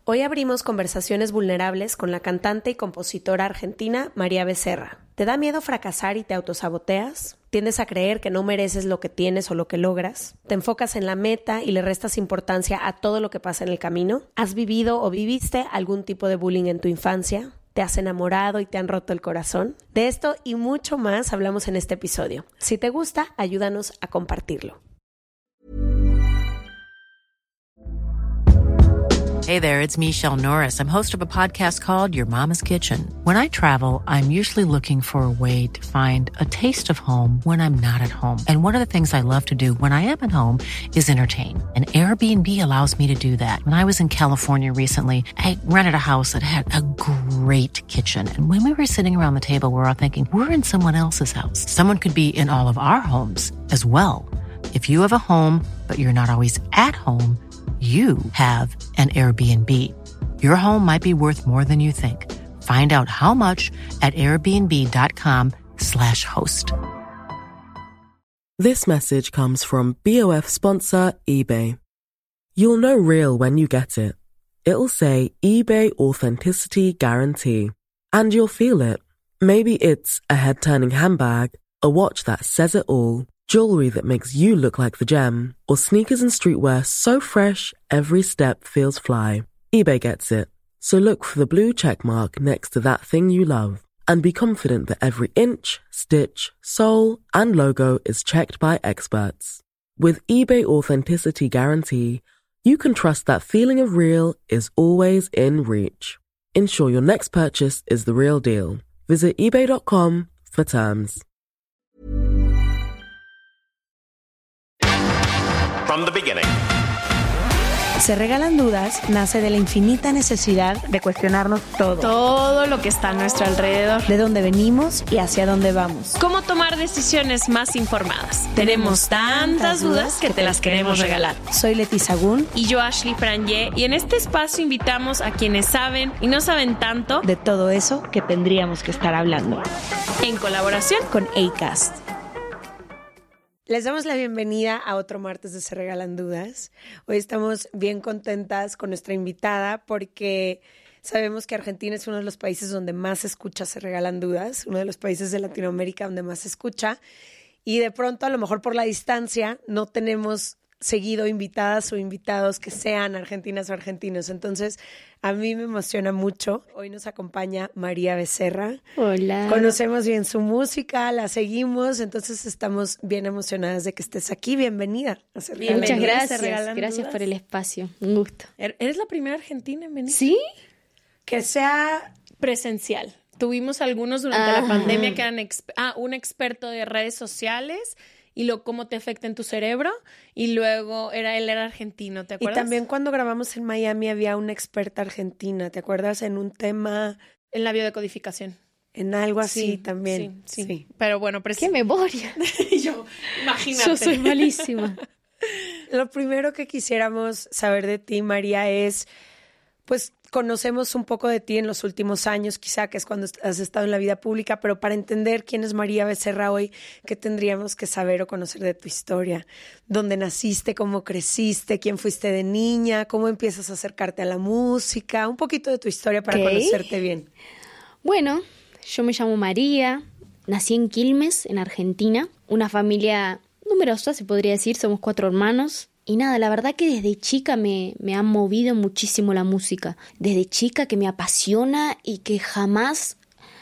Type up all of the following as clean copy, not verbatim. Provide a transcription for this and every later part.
Hoy abrimos conversaciones vulnerables con la cantante y compositora argentina María Becerra. ¿Te da miedo fracasar y te autosaboteas? ¿Tiendes a creer que no mereces lo que tienes o lo que logras? ¿Te enfocas en la meta y le restas importancia a todo lo que pasa en el camino? ¿Has vivido o viviste algún tipo de bullying en tu infancia? ¿Te has enamorado y te han roto el corazón? De esto y mucho más hablamos en este episodio. Si te gusta, ayúdanos a compartirlo. Hey there, it's Michelle Norris. I'm host of a podcast called Your Mama's Kitchen. When I travel, I'm usually looking for a way to find a taste of home when I'm not at home. And one of the things I love to do when I am at home is entertain. And Airbnb allows me to do that. When I was in California recently, I rented a house that had a great kitchen. And when we were sitting around the table, we were all thinking, we're in someone else's house. Someone could be in all of our homes as well. If you have a home, but you're not always at home, you have an Airbnb. Your home might be worth more than you think. Find out how much at airbnb.com/host. This message comes from BOF sponsor eBay. You'll know real when you get it. It'll say eBay Authenticity Guarantee. And you'll feel it. Maybe it's a head-turning handbag, a watch that says it all, jewelry that makes you look like the gem, or sneakers and streetwear so fresh, every step feels fly. eBay gets it. So look for the blue check mark next to that thing you love. And be confident that every inch, stitch, sole, and logo is checked by experts. With eBay Authenticity Guarantee, you can trust that feeling of real is always in reach. Ensure your next purchase is the real deal. Visit ebay.com for terms. From the beginning. Se Regalan Dudas nace de la infinita necesidad de cuestionarnos todo lo que está a nuestro alrededor, de dónde venimos y hacia dónde vamos. Cómo tomar decisiones más informadas. Tenemos tantas dudas que te las queremos regalar. Soy Leti Sagún y yo Ashley Franje, y en este espacio invitamos a quienes saben y no saben tanto de todo eso que tendríamos que estar hablando, en colaboración con Acast. Les damos la bienvenida a otro martes de Se Regalan Dudas. Hoy estamos bien contentas con nuestra invitada porque sabemos que Argentina es uno de los países donde más se escucha Se Regalan Dudas, uno de los países de Latinoamérica donde más se escucha, y de pronto, a lo mejor por la distancia, no tenemos seguido invitadas o invitados que sean argentinas o argentinos. Entonces, a mí me emociona mucho. Hoy nos acompaña María Becerra. Hola. Conocemos bien su música, la seguimos, entonces estamos bien emocionadas de que estés aquí. Bienvenida a Se Regalan Muchas Dudas. gracias. Gracias por el espacio. Un gusto. ¿Eres la primera argentina en venir? ¿Sí? Que sea Presencial. Tuvimos algunos durante la pandemia que eran un experto de redes sociales y cómo te afecta en tu cerebro, y luego él era argentino, ¿te acuerdas? Y también cuando grabamos en Miami había una experta argentina, ¿te acuerdas? En un tema... En la biodecodificación. En algo así también. Sí. Pero bueno, ¡qué memoria! Yo, imagínate. Yo soy malísima. Lo primero que quisiéramos saber de ti, María, es... Pues conocemos un poco de ti en los últimos años, quizá, que es cuando has estado en la vida pública, pero para entender quién es María Becerra hoy, ¿qué tendríamos que saber o conocer de tu historia? ¿Dónde naciste? ¿Cómo creciste? ¿Quién fuiste de niña? ¿Cómo empiezas a acercarte a la música? Un poquito de tu historia para conocerte bien. Bueno, yo me llamo María, nací en Quilmes, en Argentina, una familia numerosa, se podría decir, somos 4 hermanos. Y nada, la verdad que desde chica me ha movido muchísimo la música. Desde chica que me apasiona y que jamás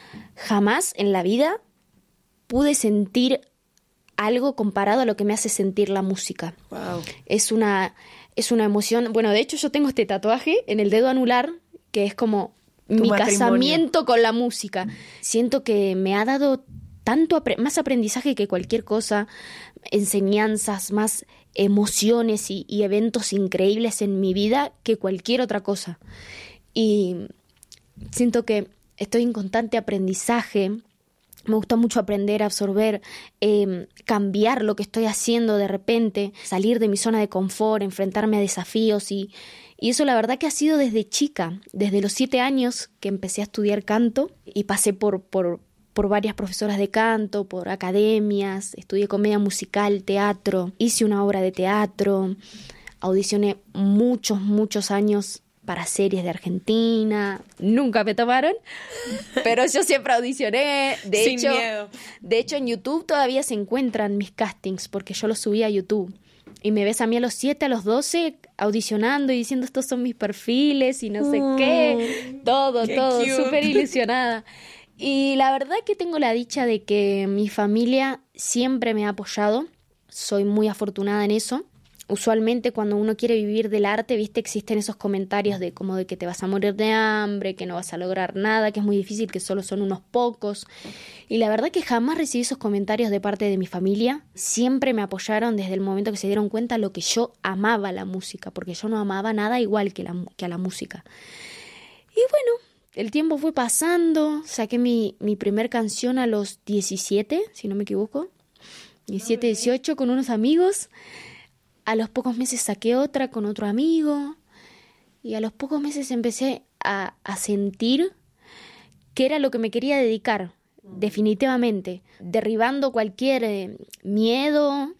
en la vida pude sentir algo comparado a lo que me hace sentir la música. Wow. Es una emoción. Bueno, de hecho yo tengo este tatuaje en el dedo anular que es como mi casamiento con la música. Siento que me ha dado tanto más aprendizaje que cualquier cosa, enseñanzas, más emociones y eventos increíbles en mi vida que cualquier otra cosa. Y siento que estoy en constante aprendizaje. Me gusta mucho aprender, absorber, cambiar lo que estoy haciendo de repente, salir de mi zona de confort, enfrentarme a desafíos y eso la verdad que ha sido desde chica, desde los 7 años que empecé a estudiar canto y pasé por varias profesoras de canto, por academias, estudié comedia musical, teatro, hice una obra de teatro, audicioné muchos años para series de Argentina. Nunca me tomaron, pero yo siempre audicioné. Sin miedo. De hecho, en YouTube todavía se encuentran mis castings, porque yo los subí a YouTube. Y me ves a mí a los 7, a los 12, audicionando y diciendo estos son mis perfiles y no sé qué. Todo, súper ilusionada. Y la verdad que tengo la dicha de que mi familia siempre me ha apoyado. Soy muy afortunada en eso. Usualmente cuando uno quiere vivir del arte, viste, existen esos comentarios de como de que te vas a morir de hambre, que no vas a lograr nada, que es muy difícil, que solo son unos pocos. Y la verdad que jamás recibí esos comentarios de parte de mi familia. Siempre me apoyaron desde el momento que se dieron cuenta lo que yo amaba la música, porque yo no amaba nada igual que a la música. Y bueno, el tiempo fue pasando, saqué mi primer canción a los 17, si no me equivoco, 17, 18, con unos amigos. A los pocos meses saqué otra con otro amigo y a los pocos meses empecé a sentir que era lo que me quería dedicar, definitivamente, derribando cualquier miedo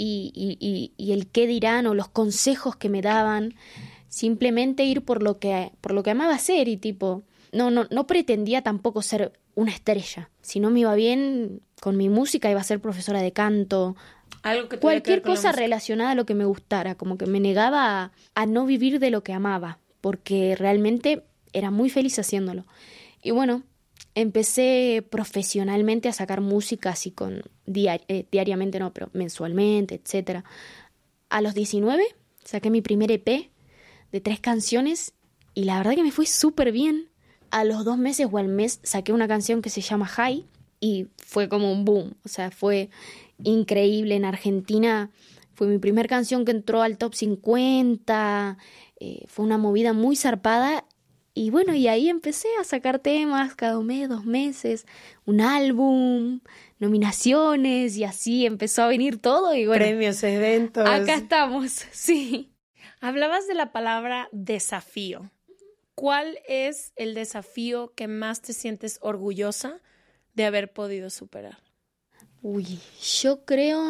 y el qué dirán o los consejos que me daban, simplemente ir por lo que amaba hacer y tipo, no pretendía tampoco ser una estrella, si no me iba bien con mi música iba a ser profesora de canto, Algo que cualquier cosa relacionada a lo que me gustara, como que me negaba a no vivir de lo que amaba, porque realmente era muy feliz haciéndolo. Y bueno, empecé profesionalmente a sacar música así diariamente, no, pero mensualmente, etcétera. A los 19 saqué mi primer EP de 3 canciones y la verdad que me fue súper bien. A los 2 meses o al mes saqué una canción que se llama High y fue como un boom, o sea, fue increíble. En Argentina fue mi primer canción que entró al top 50, fue una movida muy zarpada y bueno, y ahí empecé a sacar temas cada mes, 2 meses, un álbum, nominaciones y así empezó a venir todo y bueno, premios, eventos. Acá estamos, sí. Hablabas de la palabra desafío. ¿Cuál es el desafío que más te sientes orgullosa de haber podido superar? Uy, yo creo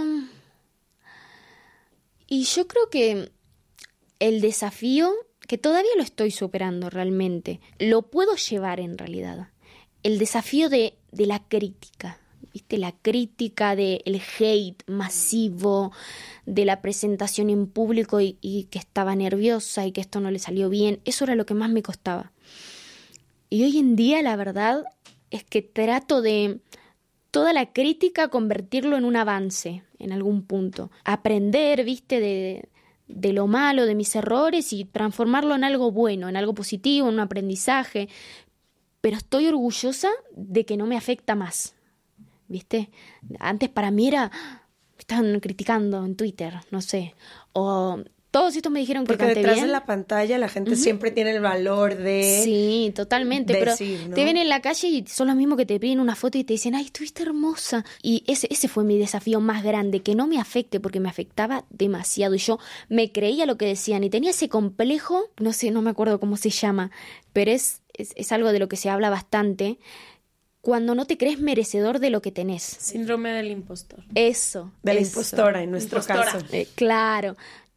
que el desafío, que todavía lo estoy superando realmente, lo puedo llevar en realidad. El desafío de la crítica, ¿viste? La crítica del hate masivo, de la presentación en público y que estaba nerviosa y que esto no le salió bien, eso era lo que más me costaba. Y hoy en día la verdad es que trato de toda la crítica convertirlo en un avance en algún punto. Aprender, ¿viste? De lo malo, de mis errores y transformarlo en algo bueno, en algo positivo, en un aprendizaje. Pero estoy orgullosa de que no me afecta más, ¿viste? Antes para mí era, me estaban criticando en Twitter, no sé, o todos estos me dijeron que porque canté detrás bien. de la pantalla la gente siempre tiene el valor de sí, totalmente, decir, pero ¿no? te ven en la calle y son los mismos que te piden una foto y te dicen, ay, estuviste hermosa. Y ese fue mi desafío más grande, que no me afecte, porque me afectaba demasiado y yo me creía lo que decían y tenía ese complejo, no sé, no me acuerdo cómo se llama, pero es algo de lo que se habla bastante, cuando no te crees merecedor de lo que tenés. Síndrome del impostor. Eso. De la impostora, en nuestro caso. Claro.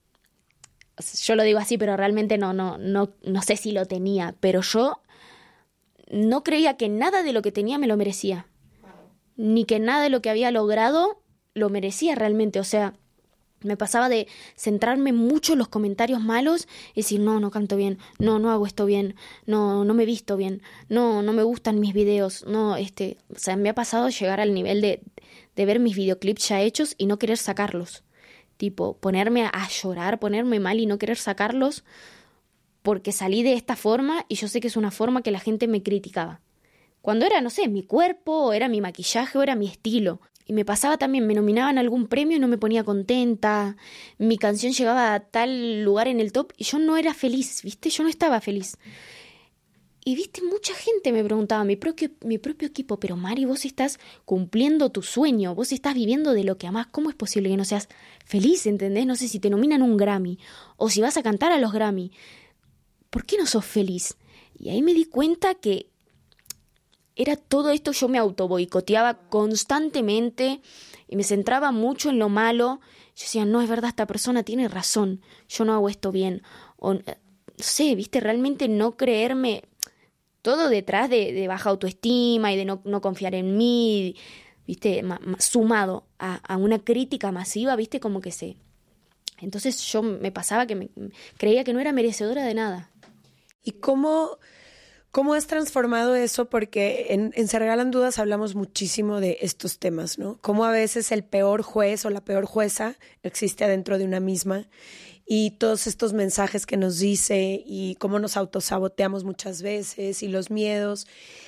Yo lo digo así, pero realmente no sé si lo tenía. Pero yo no creía que nada de lo que tenía me lo merecía. Ni que nada de lo que había logrado lo merecía realmente. O sea, me pasaba de centrarme mucho en los comentarios malos y decir, no canto bien, no hago esto bien, no me visto bien, no me gustan mis videos, o sea, me ha pasado llegar al nivel de ver mis videoclips ya hechos y no querer sacarlos. Tipo, ponerme a llorar, ponerme mal y no querer sacarlos porque salí de esta forma y yo sé que es una forma que la gente me criticaba. Cuando era, no sé, mi cuerpo, o era mi maquillaje, o era mi estilo. Y me pasaba también, me nominaban a algún premio y no me ponía contenta. Mi canción llegaba a tal lugar en el top y yo no era feliz, ¿viste? Yo no estaba feliz. Y, ¿viste? Mucha gente me preguntaba, mi propio equipo, pero Mari, vos estás cumpliendo tu sueño, vos estás viviendo de lo que amás, ¿cómo es posible que no seas feliz, entendés? No sé si te nominan un Grammy o si vas a cantar a los Grammy. ¿Por qué no sos feliz? Y ahí me di cuenta que era todo esto, yo me autoboicoteaba constantemente y me centraba mucho en lo malo. Yo decía, no, es verdad, esta persona tiene razón, yo no hago esto bien. O sé, ¿viste? Realmente no creerme, todo detrás de baja autoestima y de no confiar en mí, ¿viste? Sumado a una crítica masiva, ¿viste? Como que sé. Entonces yo me pasaba que creía que no era merecedora de nada. ¿Y cómo has transformado eso? Porque en Se Regalan Dudas hablamos muchísimo de estos temas, ¿no? Cómo a veces el peor juez o la peor jueza existe adentro de una misma, y todos estos mensajes que nos dice y cómo nos autosaboteamos muchas veces y los miedos.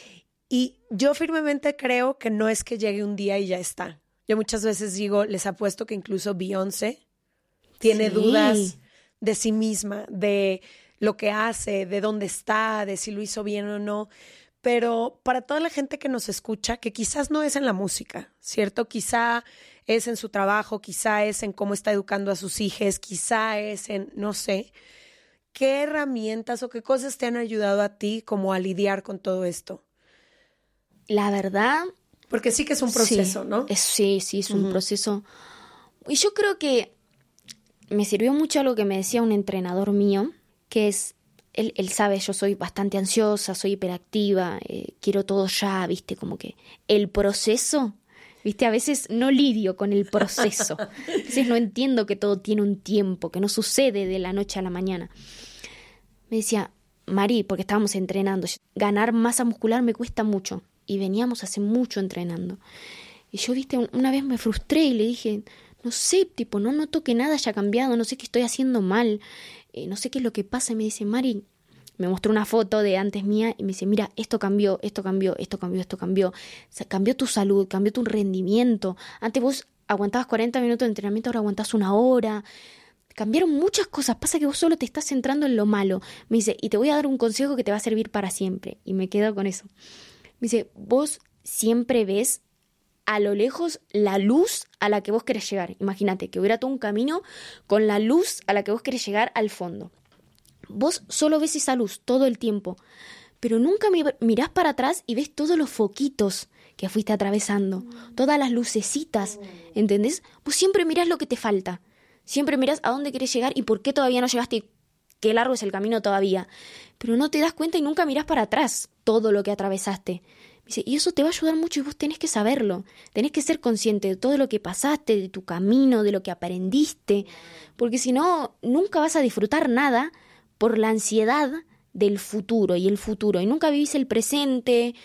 Y yo firmemente creo que no es que llegue un día y ya está. Yo muchas veces digo, les apuesto que incluso Beyoncé tiene dudas de sí misma, de lo que hace, de dónde está, de si lo hizo bien o no. Pero para toda la gente que nos escucha, que quizás no es en la música, ¿cierto? Quizá es en su trabajo, quizá es en cómo está educando a sus hijos, quizá es en, no sé, ¿qué herramientas o qué cosas te han ayudado a ti como a lidiar con todo esto? La verdad... Porque sí que es un proceso, ¿no? Sí, es un proceso. Y yo creo que me sirvió mucho algo que me decía un entrenador mío, que es... Él sabe, yo soy bastante ansiosa, soy hiperactiva, quiero todo ya, ¿viste? Como que el proceso, ¿viste? A veces no lidio con el proceso. A veces no entiendo que todo tiene un tiempo, que no sucede de la noche a la mañana. Me decía, Mari, porque estábamos entrenando, ganar masa muscular me cuesta mucho. Y veníamos hace mucho entrenando. Y yo, ¿viste? Una vez me frustré y le dije, no sé, tipo, no noto que nada haya cambiado, no sé qué estoy haciendo mal. No sé qué es lo que pasa, y me dice, Mari, me mostró una foto de antes mía y me dice, mira, esto cambió, esto cambió, esto cambió, esto cambió. O sea, cambió tu salud, cambió tu rendimiento. Antes vos aguantabas 40 minutos de entrenamiento, ahora aguantás 1 hora. Cambiaron muchas cosas, pasa que vos solo te estás centrando en lo malo. Me dice, y te voy a dar un consejo que te va a servir para siempre. Y me quedo con eso. Me dice, vos siempre ves a lo lejos la luz a la que vos querés llegar. Imagínate que hubiera todo un camino con la luz a la que vos querés llegar al fondo. Vos solo ves esa luz todo el tiempo, pero nunca mirás para atrás y ves todos los foquitos que fuiste atravesando, todas las lucecitas, ¿entendés? Vos siempre mirás lo que te falta, siempre mirás a dónde querés llegar y por qué todavía no llegaste y qué largo es el camino todavía, pero no te das cuenta y nunca mirás para atrás todo lo que atravesaste. Y eso te va a ayudar mucho y vos tenés que saberlo, tenés que ser consciente de todo lo que pasaste, de tu camino, de lo que aprendiste, porque si no, nunca vas a disfrutar nada por la ansiedad del futuro, y nunca vivís el presente.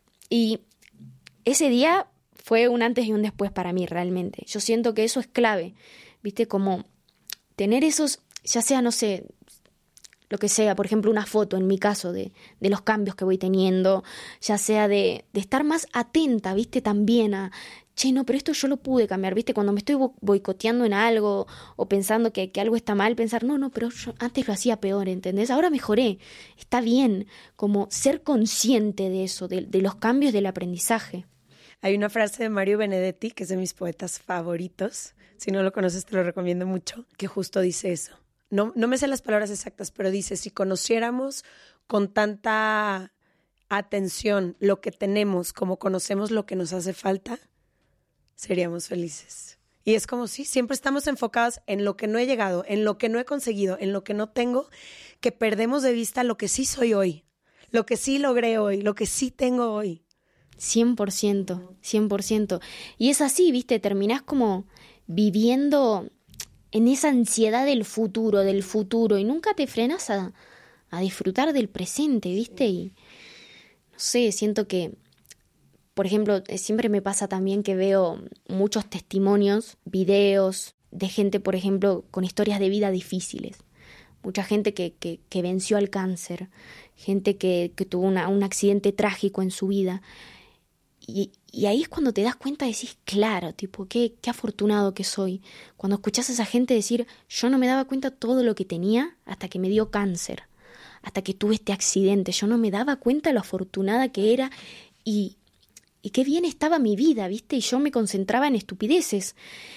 Y ese día fue un antes y un después para mí realmente. Yo siento que eso es clave, ¿viste? Como tener esos, ya sea, no sé, lo que sea, por ejemplo, una foto en mi caso de los cambios que voy teniendo, ya sea de estar más atenta, ¿viste? También a, che, no, pero esto yo lo pude cambiar, ¿viste? Cuando me estoy boicoteando en algo o pensando que algo está mal, pensar, no, pero yo antes lo hacía peor, ¿entendés? Ahora mejoré, está bien, como ser consciente de eso, de los cambios del aprendizaje. Hay una frase de Mario Benedetti, que es de mis poetas favoritos, si no lo conoces te lo recomiendo mucho, que justo dice eso. No me sé las palabras exactas, pero dice, si conociéramos con tanta atención lo que tenemos como conocemos lo que nos hace falta, seríamos felices. Y es como si siempre estamos enfocados en lo que no he llegado, en lo que no he conseguido, en lo que no tengo, que perdemos de vista lo que sí soy hoy, lo que sí logré hoy, lo que sí tengo hoy. 100%. Y es así, ¿viste? Terminás como viviendo en esa ansiedad del futuro, y nunca te frenas a disfrutar del presente, ¿viste? Y no sé, siento que, por ejemplo, siempre me pasa también que veo muchos testimonios, videos de gente, por ejemplo, con historias de vida difíciles. Mucha gente que venció al cáncer, gente que tuvo un accidente trágico en su vida. Y ahí es cuando te das cuenta y decís, claro, tipo, qué afortunado que soy. Cuando escuchás a esa gente decir, yo no me daba cuenta todo lo que tenía hasta que me dio cáncer, hasta que tuve este accidente. Yo no me daba cuenta lo afortunada que era y qué bien estaba mi vida, ¿viste? Y yo me concentraba en estupideces.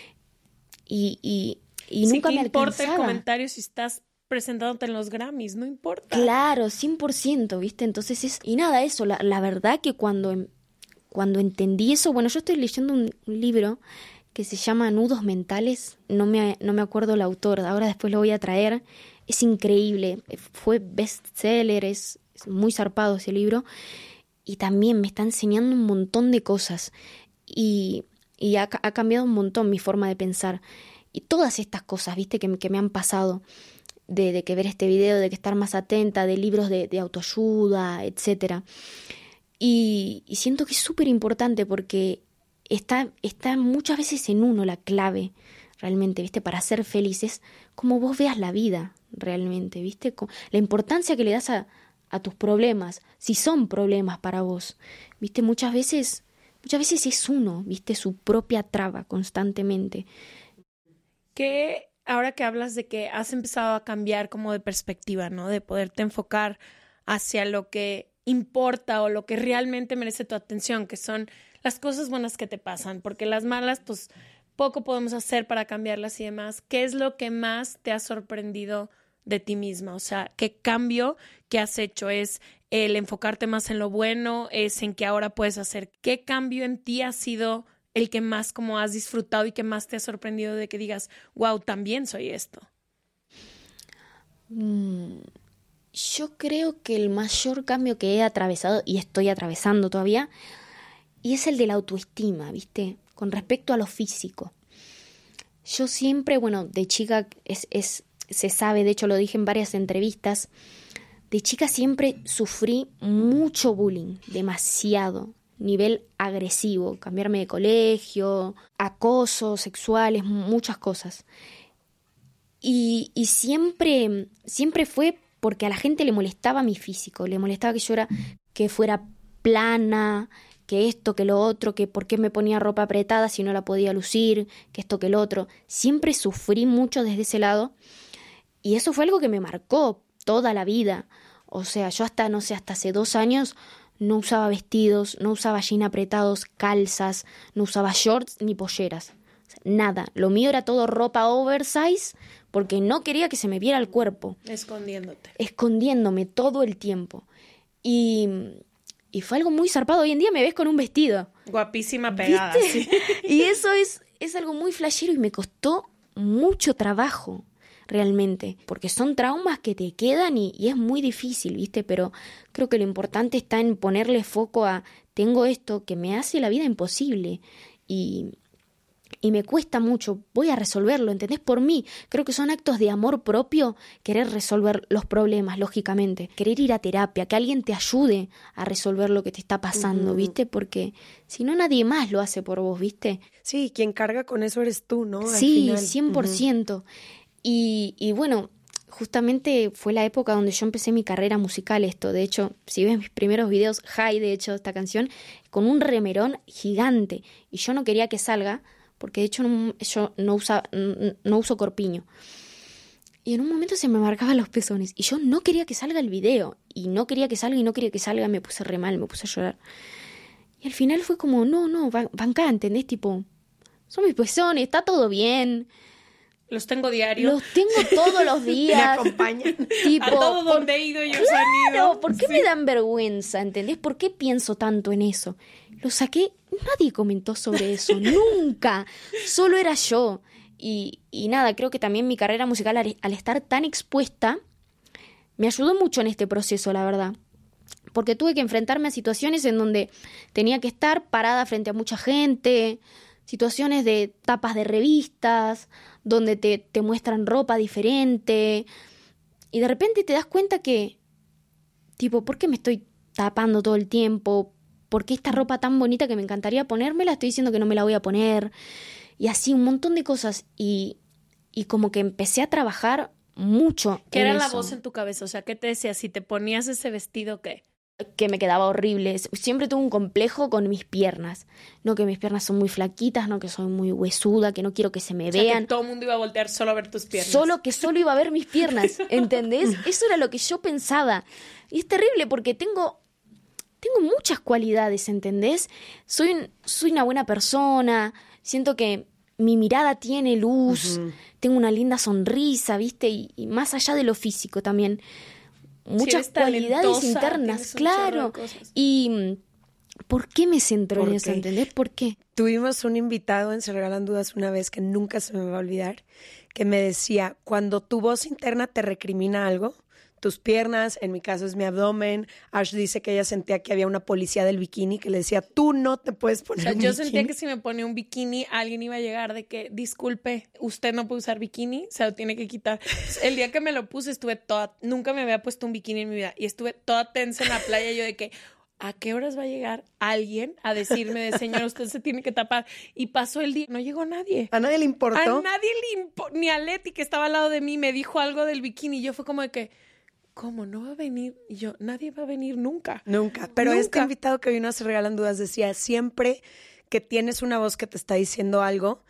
Y nunca me alcanzaba. No importa el comentario si estás presentándote en los Grammys, no importa. Claro, 100%, ¿viste? Entonces y nada, eso, la verdad que cuando entendí eso, bueno, yo estoy leyendo un libro que se llama Nudos Mentales, no me acuerdo el autor, ahora después lo voy a traer, es increíble. Fue bestseller, es muy zarpado ese libro. Y también me está enseñando un montón de cosas. Y ha cambiado un montón mi forma de pensar. Y todas estas cosas, ¿viste? Que me han pasado. De que ver este video, de que estar más atenta, de libros de autoayuda, etcétera. Y siento que es súper importante porque está muchas veces en uno la clave, realmente, ¿viste? Para ser felices, como vos veas la vida, realmente, ¿viste? La importancia que le das a tus problemas, si son problemas para vos, ¿viste? Muchas veces es uno, ¿viste? Su propia traba constantemente. Que ahora que hablas de que has empezado a cambiar como de perspectiva, ¿no? De poderte enfocar hacia lo que importa o lo que realmente merece tu atención, que son las cosas buenas que te pasan, porque las malas, pues, poco podemos hacer para cambiarlas y demás. ¿Qué es lo que más te ha sorprendido de ti misma? O sea, ¿qué cambio que has hecho? ¿Es el enfocarte más en lo bueno? ¿Es en qué ahora puedes hacer? ¿Qué cambio en ti ha sido el que más como has disfrutado y que más te ha sorprendido de que digas, wow, también soy esto? Yo creo que el mayor cambio que he atravesado, y estoy atravesando todavía, y es el de la autoestima, ¿viste? Con respecto a lo físico. Yo siempre, bueno, de chica se sabe, de hecho lo dije en varias entrevistas, de chica siempre sufrí mucho bullying, demasiado, nivel agresivo, cambiarme de colegio, acoso sexuales, muchas cosas. Y siempre fue porque a la gente le molestaba mi físico, le molestaba que fuera plana, que esto, que lo otro, que por qué me ponía ropa apretada si no la podía lucir, que esto, que lo otro. Siempre sufrí mucho desde ese lado y eso fue algo que me marcó toda la vida. O sea, yo hasta hace 2 años no usaba vestidos, no usaba jeans apretados, calzas, no usaba shorts ni polleras. O sea, nada, lo mío era todo ropa oversize porque no quería que se me viera el cuerpo. Escondiéndome todo el tiempo. Y fue algo muy zarpado. Hoy en día me ves con un vestido. Guapísima pegada. ¿Viste? Sí. Y eso es algo muy flashero y me costó mucho trabajo, realmente. Porque son traumas que te quedan y es muy difícil, ¿viste? Pero creo que lo importante está en ponerle foco a tengo esto que me hace la vida imposible. Y me cuesta mucho, voy a resolverlo, ¿entendés? Por mí, creo que son actos de amor propio querer resolver los problemas, lógicamente. Querer ir a terapia, que alguien te ayude a resolver lo que te está pasando, ¿viste? Porque si no, nadie más lo hace por vos, ¿viste? Sí, quien carga con eso eres tú, ¿no? Sí, al final. 100%. Y bueno, justamente fue la época donde yo empecé mi carrera musical esto. De hecho, si ves mis primeros videos, de hecho, esta canción, con un remerón gigante. Y yo no quería que salga, porque de hecho yo no uso corpiño. Y en un momento se me marcaban los pezones. Y yo no quería que salga el video. Y no quería que salga, me puse re mal, me puse a llorar. Y al final fue como, no, bancá, ¿entendés? Tipo, son mis pezones, está todo bien. Los tengo diario. Los tengo todos los días. Me acompañan. Tipo, a todo donde he ido ellos han ido. ¿Por qué me dan vergüenza? ¿Entendés? ¿Por qué pienso tanto en eso? Lo saqué, nadie comentó sobre eso, nunca. Solo era yo. Y nada, creo que también mi carrera musical, al estar tan expuesta, me ayudó mucho en este proceso, la verdad. Porque tuve que enfrentarme a situaciones en donde tenía que estar parada frente a mucha gente, situaciones de tapas de revistas, donde te muestran ropa diferente, y de repente te das cuenta que, tipo, ¿por qué me estoy tapando todo el tiempo? ¿Por qué esta ropa tan bonita que me encantaría ponérmela estoy diciendo que no me la voy a poner? Y así un montón de cosas, y como que empecé a trabajar mucho. ¿Qué era la voz en tu cabeza? O sea, ¿qué te decía? Si te ponías ese vestido, ¿qué? Que me quedaba horrible. Siempre tuve un complejo con mis piernas. No, que mis piernas son muy flaquitas, no, que soy muy huesuda, que no quiero que se me vean. Que todo el mundo iba a voltear solo a ver tus piernas. Solo iba a ver mis piernas, ¿entendés? Eso era lo que yo pensaba. Y es terrible porque tengo muchas cualidades, ¿entendés? Soy una buena persona, siento que mi mirada tiene luz, tengo una linda sonrisa, ¿viste? Y más allá de lo físico también. Muchas cualidades internas, claro. Y ¿Por qué me centro en eso? ¿Entendés? ¿Por qué? Tuvimos un invitado en Se Regalan Dudas una vez que nunca se me va a olvidar, que me decía, cuando tu voz interna te recrimina algo, tus piernas, en mi caso es mi abdomen. Ash dice que ella sentía que había una policía del bikini que le decía, tú no te puedes poner un bikini. Yo sentía que si me ponía un bikini, alguien iba a llegar de que, disculpe, usted no puede usar bikini, se lo tiene que quitar. El día que me lo puse nunca me había puesto un bikini en mi vida y estuve toda tensa en la playa, yo de que, ¿a qué horas va a llegar alguien a decirme de señor, usted se tiene que tapar? Y pasó el día, no llegó nadie. ¿A nadie le importó? A nadie le importó, ni a Leti que estaba al lado de mí me dijo algo del bikini y yo fue como de que, ¿cómo no va a venir? Y yo, nadie va a venir nunca. Nunca. Pero nunca. Este invitado que vino a Se Regalan Dudas decía, siempre que tienes una voz que te está diciendo algo,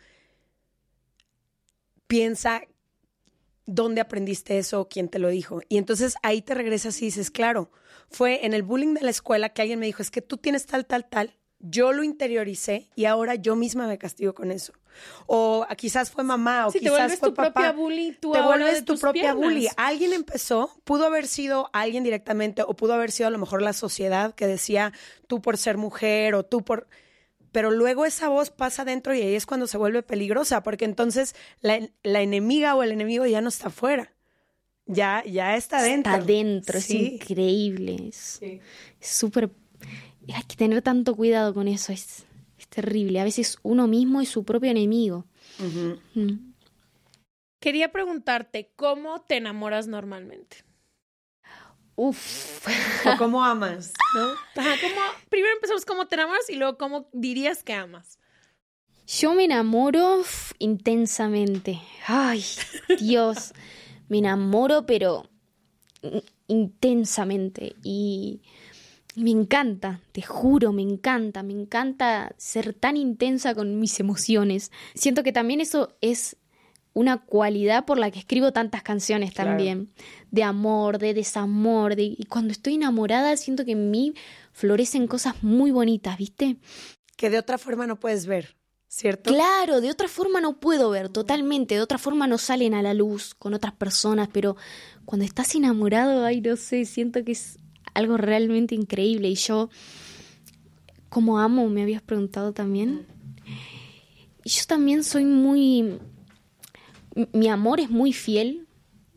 piensa dónde aprendiste eso o quién te lo dijo. Y entonces ahí te regresas y dices, claro, fue en el bullying de la escuela que alguien me dijo, es que tú tienes tal. Yo lo interioricé y ahora yo misma me castigo con eso. O quizás fue mamá o sí, quizás fue papá. Te vuelves tu propia bully, te vuelves tu propia bully. Alguien empezó, pudo haber sido alguien directamente o pudo haber sido a lo mejor la sociedad que decía tú por ser mujer o tú por... Pero luego esa voz pasa adentro y ahí es cuando se vuelve peligrosa porque entonces la enemiga o el enemigo ya no está afuera. Ya está dentro. Está dentro, sí. Es increíble. Es súper... Hay que tener tanto cuidado con eso, es terrible. A veces uno mismo es su propio enemigo. Uh-huh. Quería preguntarte, ¿cómo te enamoras normalmente? Uf. O cómo amas, ¿no? Ajá, primero empezamos cómo te enamoras y luego cómo dirías que amas. Yo me enamoro intensamente. Ay, Dios. Me enamoro, pero intensamente. Y me encanta, te juro, me encanta ser tan intensa con mis emociones. Siento que también eso es una cualidad por la que escribo tantas canciones también, de amor, de desamor, y cuando estoy enamorada siento que en mí florecen cosas muy bonitas, ¿viste? Que de otra forma no puedes ver, ¿cierto? Claro, de otra forma no puedo ver, totalmente, de otra forma no salen a la luz con otras personas, pero cuando estás enamorado, ay, no sé, siento que es algo realmente increíble. Y yo, como amo, me habías preguntado también. Y yo también soy muy... Mi amor es muy fiel.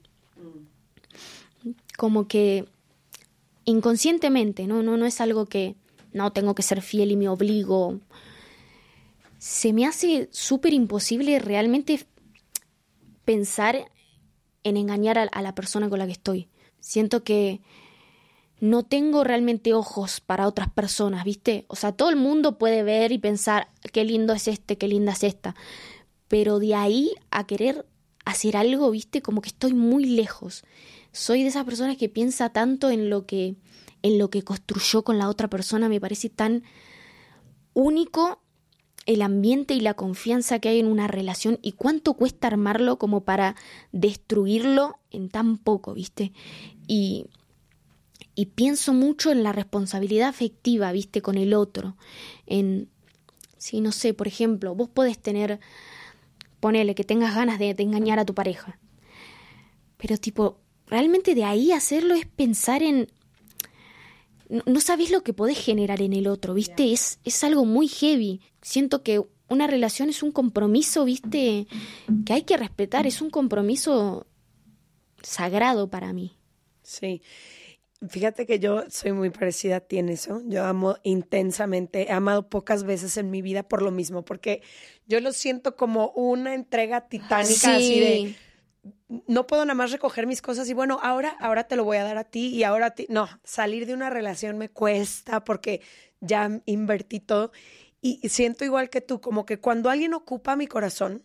Como que inconscientemente, no es algo que no tengo que ser fiel y me obligo. Se me hace súper imposible realmente pensar en engañar a la persona con la que estoy. Siento que no tengo realmente ojos para otras personas, ¿viste? O sea, todo el mundo puede ver y pensar qué lindo es este, qué linda es esta. Pero de ahí a querer hacer algo, ¿viste? Como que estoy muy lejos. Soy de esas personas que piensa tanto en lo que construyó con la otra persona. Me parece tan único el ambiente y la confianza que hay en una relación y cuánto cuesta armarlo como para destruirlo en tan poco, ¿viste? Y pienso mucho en la responsabilidad afectiva, ¿viste? Con el otro. Sí, no sé, por ejemplo, vos podés ponele que tengas ganas de engañar a tu pareja. Pero tipo, realmente de ahí hacerlo es pensar en... No sabés lo que podés generar en el otro, ¿viste? Yeah. Es algo muy heavy. Siento que una relación es un compromiso, ¿viste? Que hay que respetar, es un compromiso sagrado para mí. Sí. Fíjate que yo soy muy parecida a ti en eso. Yo amo intensamente. He amado pocas veces en mi vida por lo mismo, porque yo lo siento como una entrega titánica, sí. Así de... No puedo nada más recoger mis cosas y bueno, ahora te lo voy a dar a ti y ahora a ti. No, salir de una relación me cuesta porque ya invertí todo. Y siento igual que tú, como que cuando alguien ocupa mi corazón,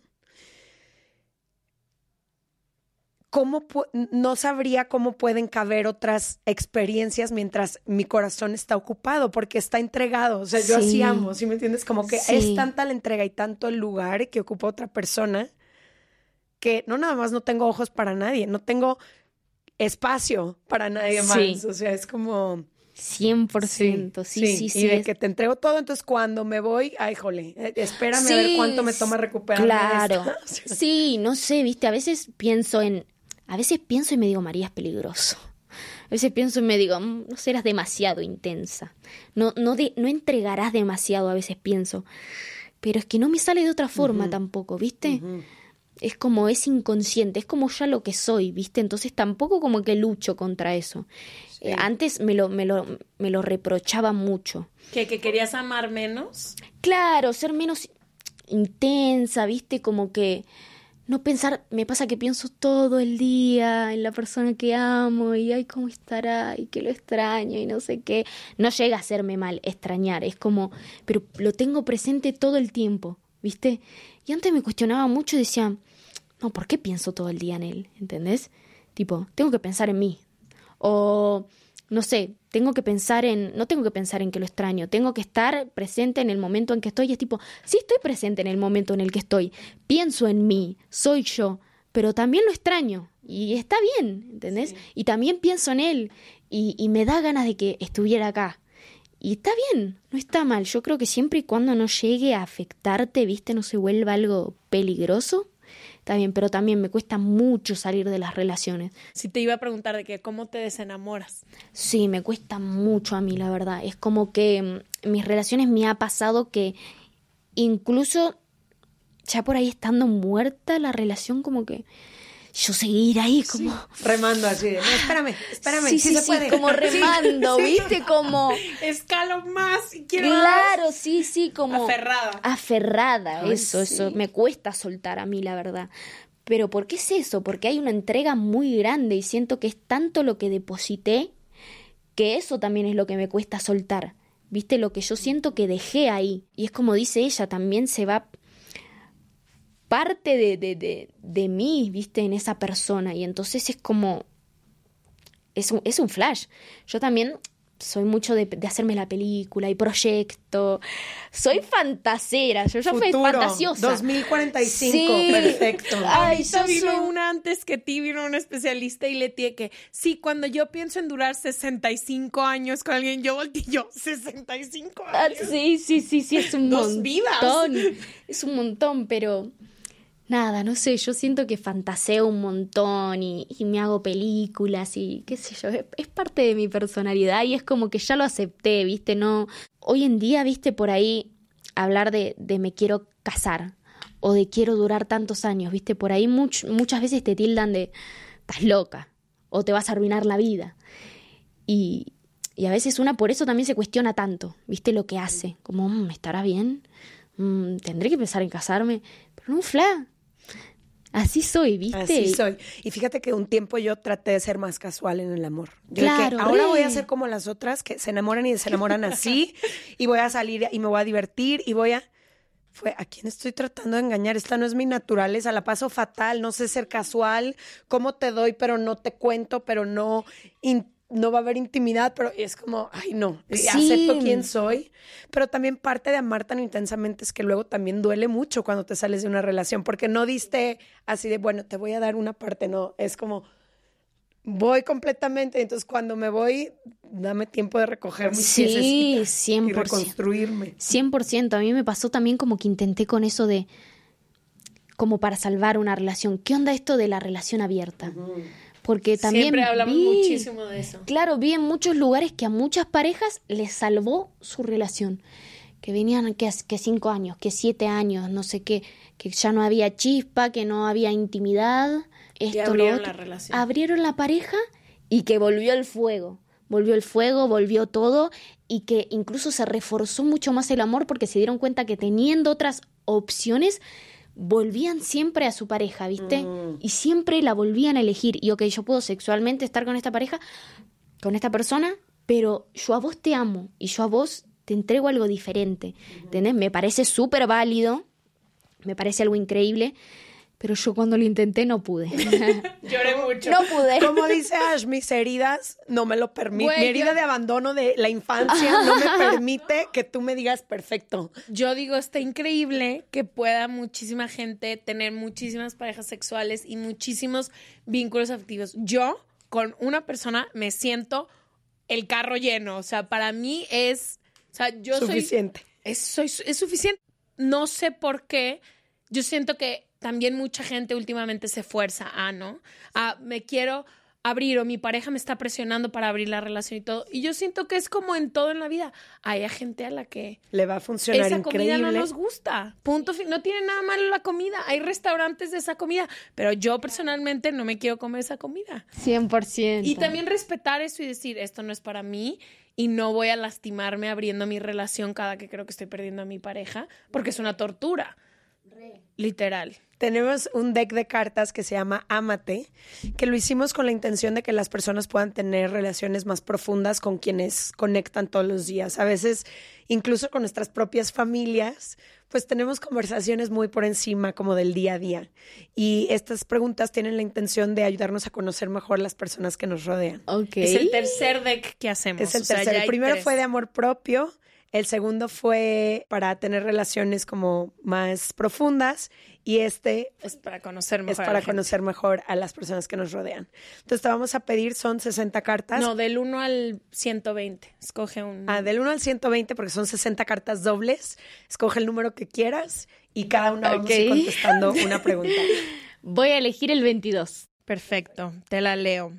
no sabría cómo pueden caber otras experiencias mientras mi corazón está ocupado, porque está entregado. O sea, yo así amo, ¿sí me entiendes? Como que es tanta la entrega y tanto el lugar que ocupa otra persona que no nada más no tengo ojos para nadie, no tengo espacio para nadie más. O sea, es como... 100%, sí. Y de que te entrego todo, entonces cuando me voy, ay, jole, espérame a ver cuánto me toma recuperarme. Claro, sí, no sé, viste, a veces pienso y me digo, María, es peligroso. veces pienso y me digo, no serás demasiado intensa. No entregarás demasiado, a veces pienso. Pero es que no me sale de otra forma tampoco, ¿viste? Es como, es inconsciente, es como ya lo que soy, ¿viste? Entonces tampoco como que lucho contra eso. Sí. Antes me lo reprochaba mucho. ¿Que querías amar menos? Claro, ser menos intensa, ¿viste? Como que no pensar, me pasa que pienso todo el día en la persona que amo y ay, cómo estará y que lo extraño y no sé qué. No llega a hacerme mal extrañar, es como, pero lo tengo presente todo el tiempo, ¿viste? Y antes me cuestionaba mucho y decía, no, ¿por qué pienso todo el día en él? ¿Entendés? Tipo, tengo que pensar en mí. O, no sé, no tengo que pensar en que lo extraño, tengo que estar presente en el momento en que estoy. Y es tipo, sí estoy presente en el momento en el que estoy, pienso en mí, soy yo, pero también lo extraño. Y está bien, ¿entendés? Sí. Y también pienso en él y me da ganas de que estuviera acá. Y está bien, no está mal. Yo creo que siempre y cuando no llegue a afectarte, ¿viste? No se vuelva algo peligroso, está bien, pero también me cuesta mucho salir de las relaciones. Si te iba a preguntar de que cómo te desenamoras. Sí, me cuesta mucho a mí, la verdad. Es como que en mis relaciones me ha pasado que incluso ya por ahí estando muerta la relación, como que yo seguir ahí como... Sí, remando así de, no, espérame, sí, se puede. Como remando, sí, ¿viste? Sí. Como... Escalo más y quiero claro, más. Sí, como... Aferrada, Ay, eso, me cuesta soltar a mí, la verdad. Pero ¿por qué es eso? Porque hay una entrega muy grande y siento que es tanto lo que deposité que eso también es lo que me cuesta soltar. ¿Viste? Lo que yo siento que dejé ahí. Y es como dice ella, también se va... parte de mí, ¿viste? En esa persona. Y entonces es como... Es un flash. Yo también soy mucho de hacerme la película y proyecto. Soy fantasera. Yo soy fantasiosa. 2045. Sí. Perfecto. Ay, yo vino una antes que ti, vino un especialista y le tiene que... Sí, cuando yo pienso en durar 65 años con alguien, yo volteo yo, 65 años. Sí, es un Dos montón. vidas. Es un montón, pero... Nada, no sé, yo siento que fantaseo un montón y me hago películas y qué sé yo, es parte de mi personalidad y es como que ya lo acepté, ¿viste? No, hoy en día, ¿viste? Por ahí hablar de me quiero casar o de quiero durar tantos años, ¿viste? Por ahí muchas veces te tildan de estás loca o te vas a arruinar la vida y a veces una por eso también se cuestiona tanto, ¿viste? Lo que hace, como, ¿estará bien? ¿Tendré que pensar en casarme? Pero no, fla. Así soy, ¿viste? Así soy. Y fíjate que un tiempo yo traté de ser más casual en el amor. Yo claro, dije, ahora voy a ser como las otras que se enamoran y desenamoran así y voy a salir y me voy a divertir y voy a... ¿A quién estoy tratando de engañar? Esta no es mi naturaleza, la paso fatal, no sé ser casual, cómo te doy, pero no te cuento, pero no va a haber intimidad, pero es como, ay no, sí. Acepto quién soy, pero también parte de amar tan intensamente es que luego también duele mucho cuando te sales de una relación, porque no diste así de, bueno, te voy a dar una parte, no, es como, voy completamente, entonces cuando me voy, dame tiempo de recoger mis piececitas 100%. Y reconstruirme. 100%, a mí me pasó también como que intenté con eso de, como para salvar una relación, ¿qué onda esto de la relación abierta? Porque también siempre hablamos muchísimo de eso. Claro, vi en muchos lugares que a muchas parejas les salvó su relación. Que venían que 5 años, que 7 años, no sé qué, que ya no había chispa, que no había intimidad. Y abrieron la relación. Abrieron la pareja y que volvió el fuego. Volvió todo y que incluso se reforzó mucho más el amor porque se dieron cuenta que teniendo otras opciones... volvían siempre a su pareja, ¿viste? Y siempre la volvían a elegir. Y ok, yo puedo sexualmente estar con esta pareja, con esta persona, pero yo a vos te amo y yo a vos te entrego algo diferente, ¿entendés? Me parece súper válido, me parece algo increíble, pero yo cuando lo intenté no pude. Lloré mucho. No pude. Como dice Ash, mis heridas no me lo permiten. Mi herida de abandono de la infancia no me permite que tú me digas perfecto. Yo digo, está increíble que pueda muchísima gente tener muchísimas parejas sexuales y muchísimos vínculos afectivos. Yo, con una persona, me siento el carro lleno. O sea, para mí es... O sea, yo suficiente. Es suficiente. No sé por qué. Yo siento que también mucha gente últimamente se fuerza a, ¿no? Me quiero abrir o mi pareja me está presionando para abrir la relación y todo. Y yo siento que es como en todo en la vida. Hay gente a la que le va a funcionar esa increíble. Comida no nos gusta. No tiene nada malo la comida. Hay restaurantes de esa comida, pero yo personalmente no me quiero comer esa comida. 100%. Y también respetar eso y decir, esto no es para mí y no voy a lastimarme abriendo mi relación cada que creo que estoy perdiendo a mi pareja, porque es una tortura. Literal. Tenemos un deck de cartas que se llama Ámate, que lo hicimos con la intención de que las personas puedan tener relaciones más profundas con quienes conectan todos los días. A veces, incluso con nuestras propias familias, pues tenemos conversaciones muy por encima como del día a día. Y estas preguntas tienen la intención de ayudarnos a conocer mejor las personas que nos rodean. Okay. Es el tercer deck que hacemos. Es el tercero. El primero fue de amor propio. El segundo fue para tener relaciones como más profundas y este es para conocer mejor, es para conocer mejor a las personas que nos rodean. Entonces te vamos a pedir, son 60 cartas. No, del 1 al 120. Escoge un... Del 1 al 120 porque son 60 cartas dobles. Escoge el número que quieras y cada una vamos a ir contestando una pregunta. Voy a elegir el 22. Perfecto, te la leo.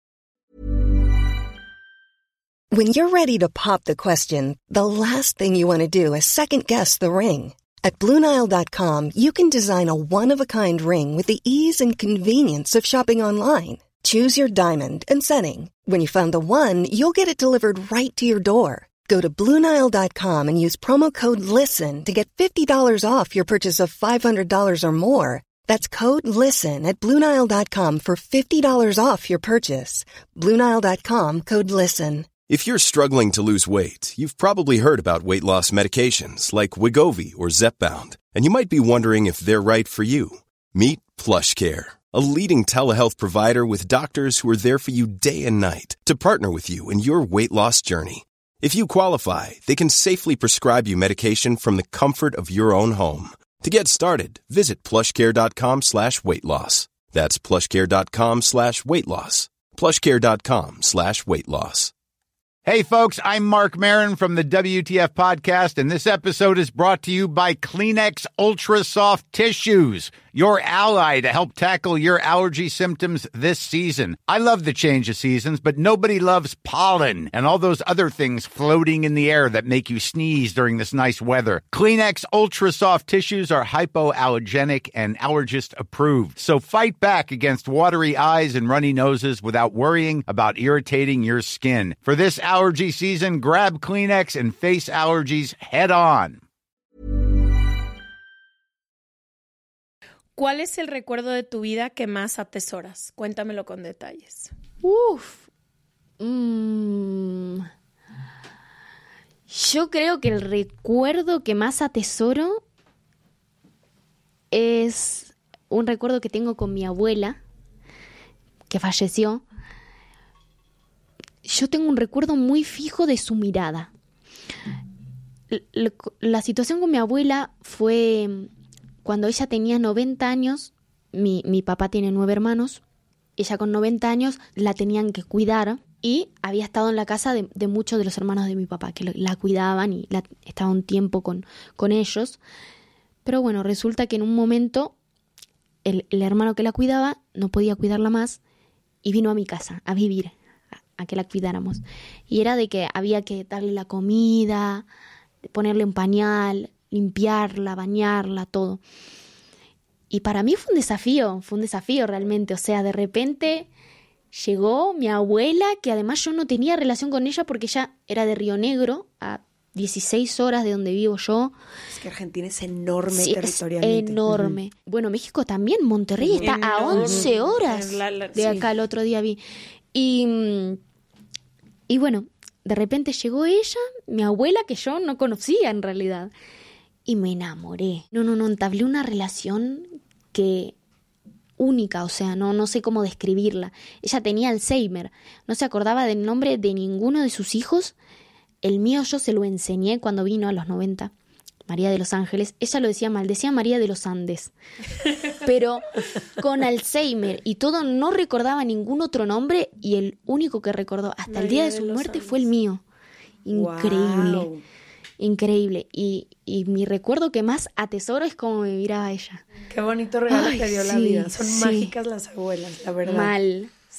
When you're ready to pop the question, the last thing you want to do is second-guess the ring. At BlueNile.com, you can design a one-of-a-kind ring with the ease and convenience of shopping online. Choose your diamond and setting. When you find the one, you'll get it delivered right to your door. Go to BlueNile.com and use promo code LISTEN to get $50 off your purchase of $500 or more. That's code LISTEN at BlueNile.com for $50 off your purchase. BlueNile.com, code LISTEN. If you're struggling to lose weight, you've probably heard about weight loss medications like Wegovy or Zepbound, and you might be wondering if they're right for you. Meet PlushCare, a leading telehealth provider with doctors who are there for you day and night to partner with you in your weight loss journey. If you qualify, they can safely prescribe you medication from the comfort of your own home. To get started, visit plushcare.com/weightloss. That's plushcare.com/weightloss. plushcare.com/weightloss. Hey folks, I'm Mark Maron from the WTF Podcast, and this episode is brought to you by Kleenex Ultra Soft Tissues, your ally to help tackle your allergy symptoms this season. I love the change of seasons, but nobody loves pollen and all those other things floating in the air that make you sneeze during this nice weather. Kleenex Ultra Soft Tissues are hypoallergenic and allergist approved, so fight back against watery eyes and runny noses without worrying about irritating your skin. For this allergy season, grab Kleenex and face allergies head on. ¿Cuál es el recuerdo de tu vida que más atesoras? Cuéntamelo con detalles. Yo creo que el recuerdo que más atesoro es un recuerdo que tengo con mi abuela, que falleció. Yo tengo un recuerdo muy fijo de su mirada. La situación con mi abuela fue cuando ella tenía 90 años, mi papá tiene 9 hermanos, ella con 90 años la tenían que cuidar y había estado en la casa de muchos de los hermanos de mi papá, que la cuidaban y estaba un tiempo con ellos. Pero bueno, resulta que en un momento el hermano que la cuidaba no podía cuidarla más y vino a mi casa a vivir, a que la cuidáramos. Y era de que había que darle la comida, ponerle un pañal, limpiarla, bañarla, todo. Y para mí fue un desafío realmente. O sea, de repente llegó mi abuela, que además yo no tenía relación con ella porque ella era de Río Negro, a 16 horas de donde vivo yo. Es que Argentina es enorme, sí, territorialmente. Es enorme. Bueno, México también, Monterrey está a 11 horas de acá, el otro día vi. Y bueno, de repente llegó ella, mi abuela, que yo no conocía en realidad. Y me enamoré. No, entablé una relación que única, o sea, no sé cómo describirla. Ella tenía Alzheimer, no se acordaba del nombre de ninguno de sus hijos. El mío yo se lo enseñé cuando vino a los 90, María de los Ángeles. Ella lo decía mal, decía María de los Andes. Pero con Alzheimer y todo, no recordaba ningún otro nombre y el único que recordó hasta María el día de su muerte fue el mío. Increíble. Wow. Increíble. Y mi recuerdo que más atesoro es cómo me miraba ella. Qué bonito regalo te dio la vida. Son mágicas las abuelas, la verdad. Mal.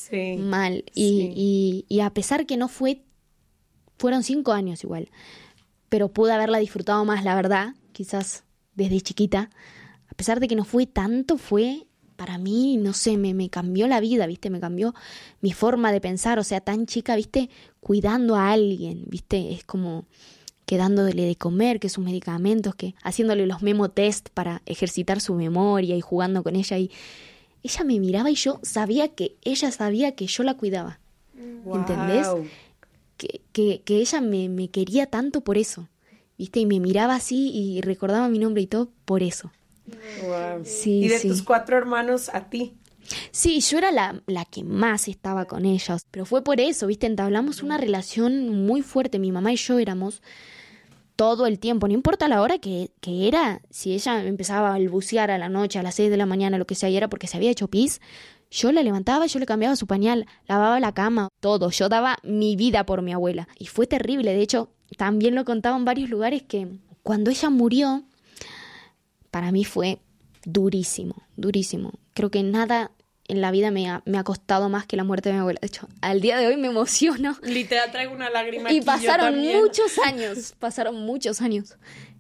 Sí. Mal. Sí. Y a pesar que no fueron 5 años igual, pero pude haberla disfrutado más, la verdad, quizás desde chiquita. A pesar de que no fue tanto, fue para mí, no sé, me cambió la vida, ¿viste? Me cambió mi forma de pensar, o sea, tan chica, ¿viste? Cuidando a alguien, ¿viste? Es como que dándole de comer, que sus medicamentos, que haciéndole los memo test para ejercitar su memoria y jugando con ella. Y ella me miraba y yo sabía que ella sabía que yo la cuidaba. Wow. ¿Entendés? Que ella me quería tanto por eso, ¿viste? Y me miraba así y recordaba mi nombre y todo por eso. Wow. Sí, ¿Y de sí. tus 4 hermanos a ti? Sí, yo era la que más estaba con ellos, pero fue por eso, ¿viste? Entablamos una relación muy fuerte. Mi mamá y yo éramos todo el tiempo, no importa la hora que era, si ella empezaba a balbucear a la noche, a las 6 de la mañana, lo que sea, y era porque se había hecho pis, yo la levantaba, yo le cambiaba su pañal, lavaba la cama, todo. Yo daba mi vida por mi abuela. Y fue terrible. De hecho, también lo contaba en varios lugares que cuando ella murió, para mí fue durísimo, durísimo. Creo que nada en la vida me ha costado más que la muerte de mi abuela. De hecho, al día de hoy me emociono. Literal traigo una lágrima Y aquí, pasaron yo muchos años.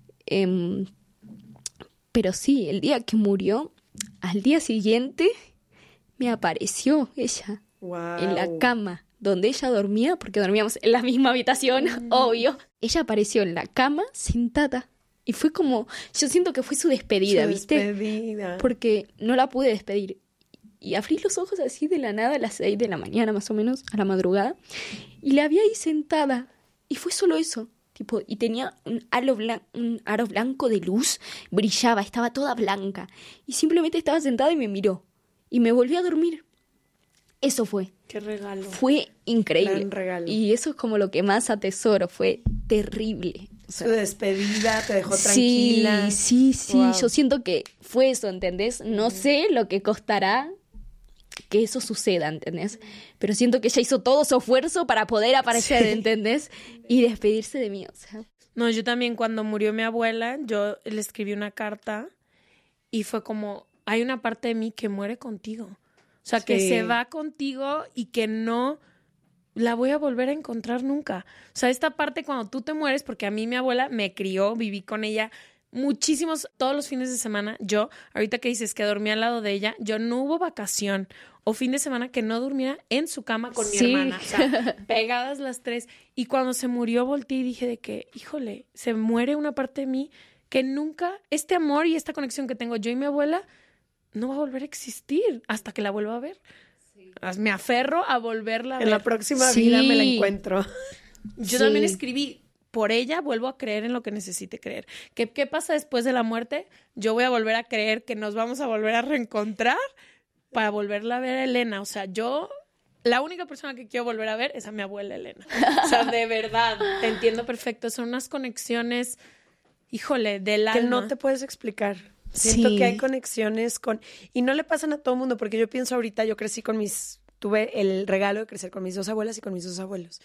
Pero sí, el día que murió, al día siguiente me apareció ella Wow. en la cama donde ella dormía, porque dormíamos en la misma habitación, obvio. Ella apareció en la cama sentada y fue como, yo siento que fue su despedida, ¿viste? Despedida. Porque no la pude despedir. Y abrí los ojos así de la nada a las 6 de la mañana, más o menos, a la madrugada, y la vi ahí sentada. Y fue solo eso. Tipo, y tenía un aro blanco de luz, brillaba, estaba toda blanca. Y simplemente estaba sentada y me miró. Y me volví a dormir. Eso fue. Qué regalo. Fue increíble. Gran regalo. Y eso es como lo que más atesoro. Fue terrible. O sea, Su despedida te dejó tranquila. Sí. Wow. Yo siento que fue eso, ¿entendés? No sé lo que costará que eso suceda, ¿entendés? Pero siento que ella hizo todo su esfuerzo para poder aparecer, ¿entendés? Y despedirse de mí, o sea. No, yo también cuando murió mi abuela, yo le escribí una carta y fue como, hay una parte de mí que muere contigo. O sea, que se va contigo y que no la voy a volver a encontrar nunca. O sea, esta parte cuando tú te mueres, porque a mí mi abuela me crió, viví con ella muchísimos, todos los fines de semana. Yo, ahorita que dices que dormía al lado de ella, yo no hubo vacación o fin de semana que no durmiera en su cama con mi hermana. O sea, pegadas las 3. Y cuando se murió volteé y dije de que, híjole, se muere una parte de mí que nunca, este amor y esta conexión que tengo yo y mi abuela no va a volver a existir hasta que la vuelva a ver. Me aferro a volverla a ver. En la próxima vida me la encuentro. Yo también escribí, por ella vuelvo a creer en lo que necesite creer. ¿Qué pasa después de la muerte? Yo voy a volver a creer que nos vamos a volver a reencontrar para volverla a ver a Elena. O sea, la única persona que quiero volver a ver es a mi abuela Elena. O sea, de verdad, te entiendo perfecto. Son unas conexiones, híjole, del alma. Que no te puedes explicar. Siento que hay conexiones con... Y no le pasan a todo el mundo, porque yo pienso ahorita, yo crecí tuve el regalo de crecer con mis 2 abuelas y con mis 2 abuelos.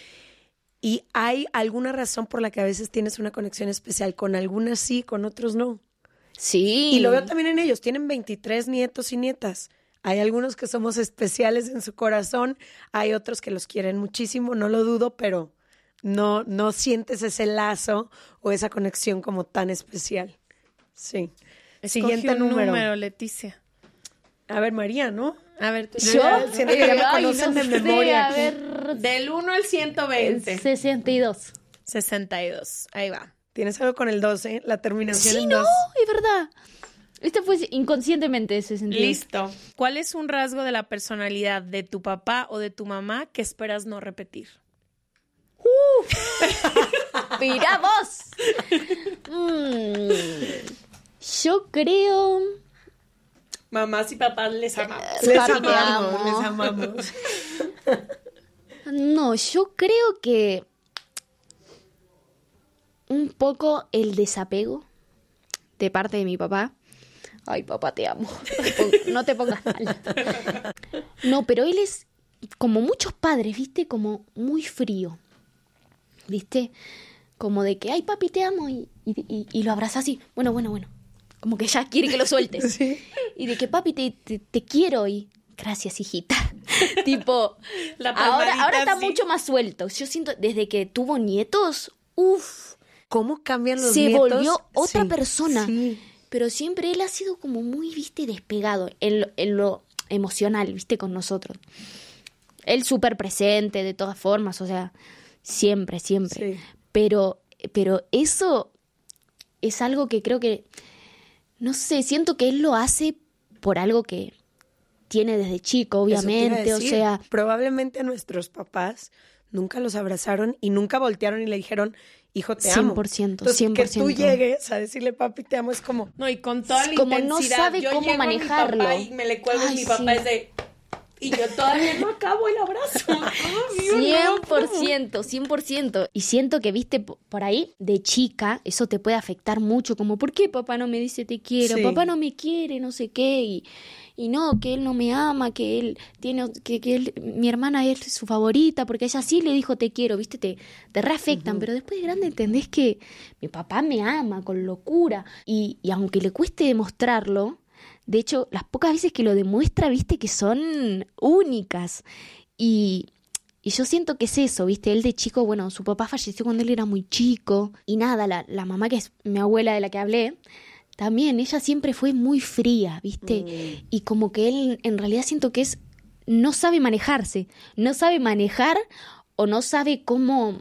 Y hay alguna razón por la que a veces tienes una conexión especial. Con algunas sí, con otros no. Sí. Y lo veo también en ellos. Tienen 23 nietos y nietas. Hay algunos que somos especiales en su corazón. Hay otros que los quieren muchísimo, no lo dudo, pero no sientes ese lazo o esa conexión como tan especial. Sí. Siguiente un número. Leticia. A ver, María, ¿no? A ver, tú. Yo siento que ya me conocen de memoria. A Aquí. ver, Del 1 al 120. 62. 62. Ahí va. Tienes algo con el 12, la terminación Sí, en no, 2. es verdad. Este fue inconscientemente 62. Listo. ¿Cuál es un rasgo de la personalidad de tu papá o de tu mamá que esperas no repetir? ¡Mira vos! Yo creo... Mamás y papás les amamos. Les Papi, te amamos, amo. les amamos. No, yo creo que un poco el desapego de parte de mi papá. Ay, papá, te amo. No te pongas mal. No, pero él es como muchos padres, ¿viste? Como muy frío, ¿viste? Como de que, ay, papi, te amo. Y lo abrazas así. Bueno. Como que ya quiere que lo sueltes. Sí. Y de que, papi, te quiero. Y gracias, hijita. Tipo, La ahora palmadita, está sí. mucho más suelto. Yo siento, desde que tuvo nietos, uff, ¿Cómo cambian los se nietos? volvió otra Sí, persona. sí. Pero siempre él ha sido como muy, viste, despegado en lo emocional, viste, con nosotros. Él súper presente de todas formas, o sea, siempre. Sí. Pero eso es algo que creo que, no sé, siento que él lo hace por algo que tiene desde chico, Eso te iba a obviamente, o decir. sea, Probablemente a nuestros papás nunca los abrazaron y nunca voltearon y le dijeron, hijo, te amo. 100%, Entonces, que 100%. tú llegues a decirle, papi, te amo, es como... No, y con toda la Como no intensidad. sabe Yo cómo llego a mi manejarlo. papá y me le cuelgo Ay, y mi papá sí. es de... Y yo todavía no acabo el abrazo. Ay, 100%, 100%. Y siento que, viste, por ahí, de chica, eso te puede afectar mucho, como, ¿por qué papá no me dice te quiero? Sí. Papá no me quiere, no sé qué, y no, que él no me ama, que él tiene, que él, mi hermana es su favorita, porque ella sí le dijo te quiero, viste, te reafectan, pero después de grande entendés que mi papá me ama con locura, y aunque le cueste demostrarlo, de hecho, las pocas veces que lo demuestra, viste, que son únicas. Y yo siento que es eso, viste, él de chico, bueno, su papá falleció cuando él era muy chico. Y nada, la mamá que es mi abuela de la que hablé, también ella siempre fue muy fría, viste. Y como que él, en realidad siento que no sabe manejarse. No sabe manejar o no sabe cómo,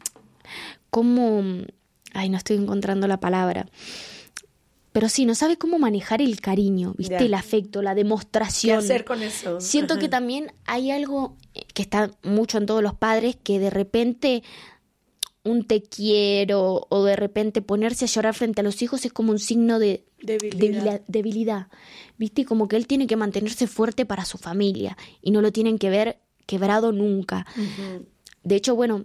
ay, no estoy encontrando la palabra. Pero sí, no sabe cómo manejar el cariño, ¿viste? Ya. El afecto, la ¿Qué demostración. hacer con eso? Siento que también hay algo que está mucho en todos los padres, que de repente un te quiero o de repente ponerse a llorar frente a los hijos es como un signo de debilidad. ¿Viste? Como que él tiene que mantenerse fuerte para su familia y no lo tienen que ver quebrado nunca. Ujú. De hecho, bueno,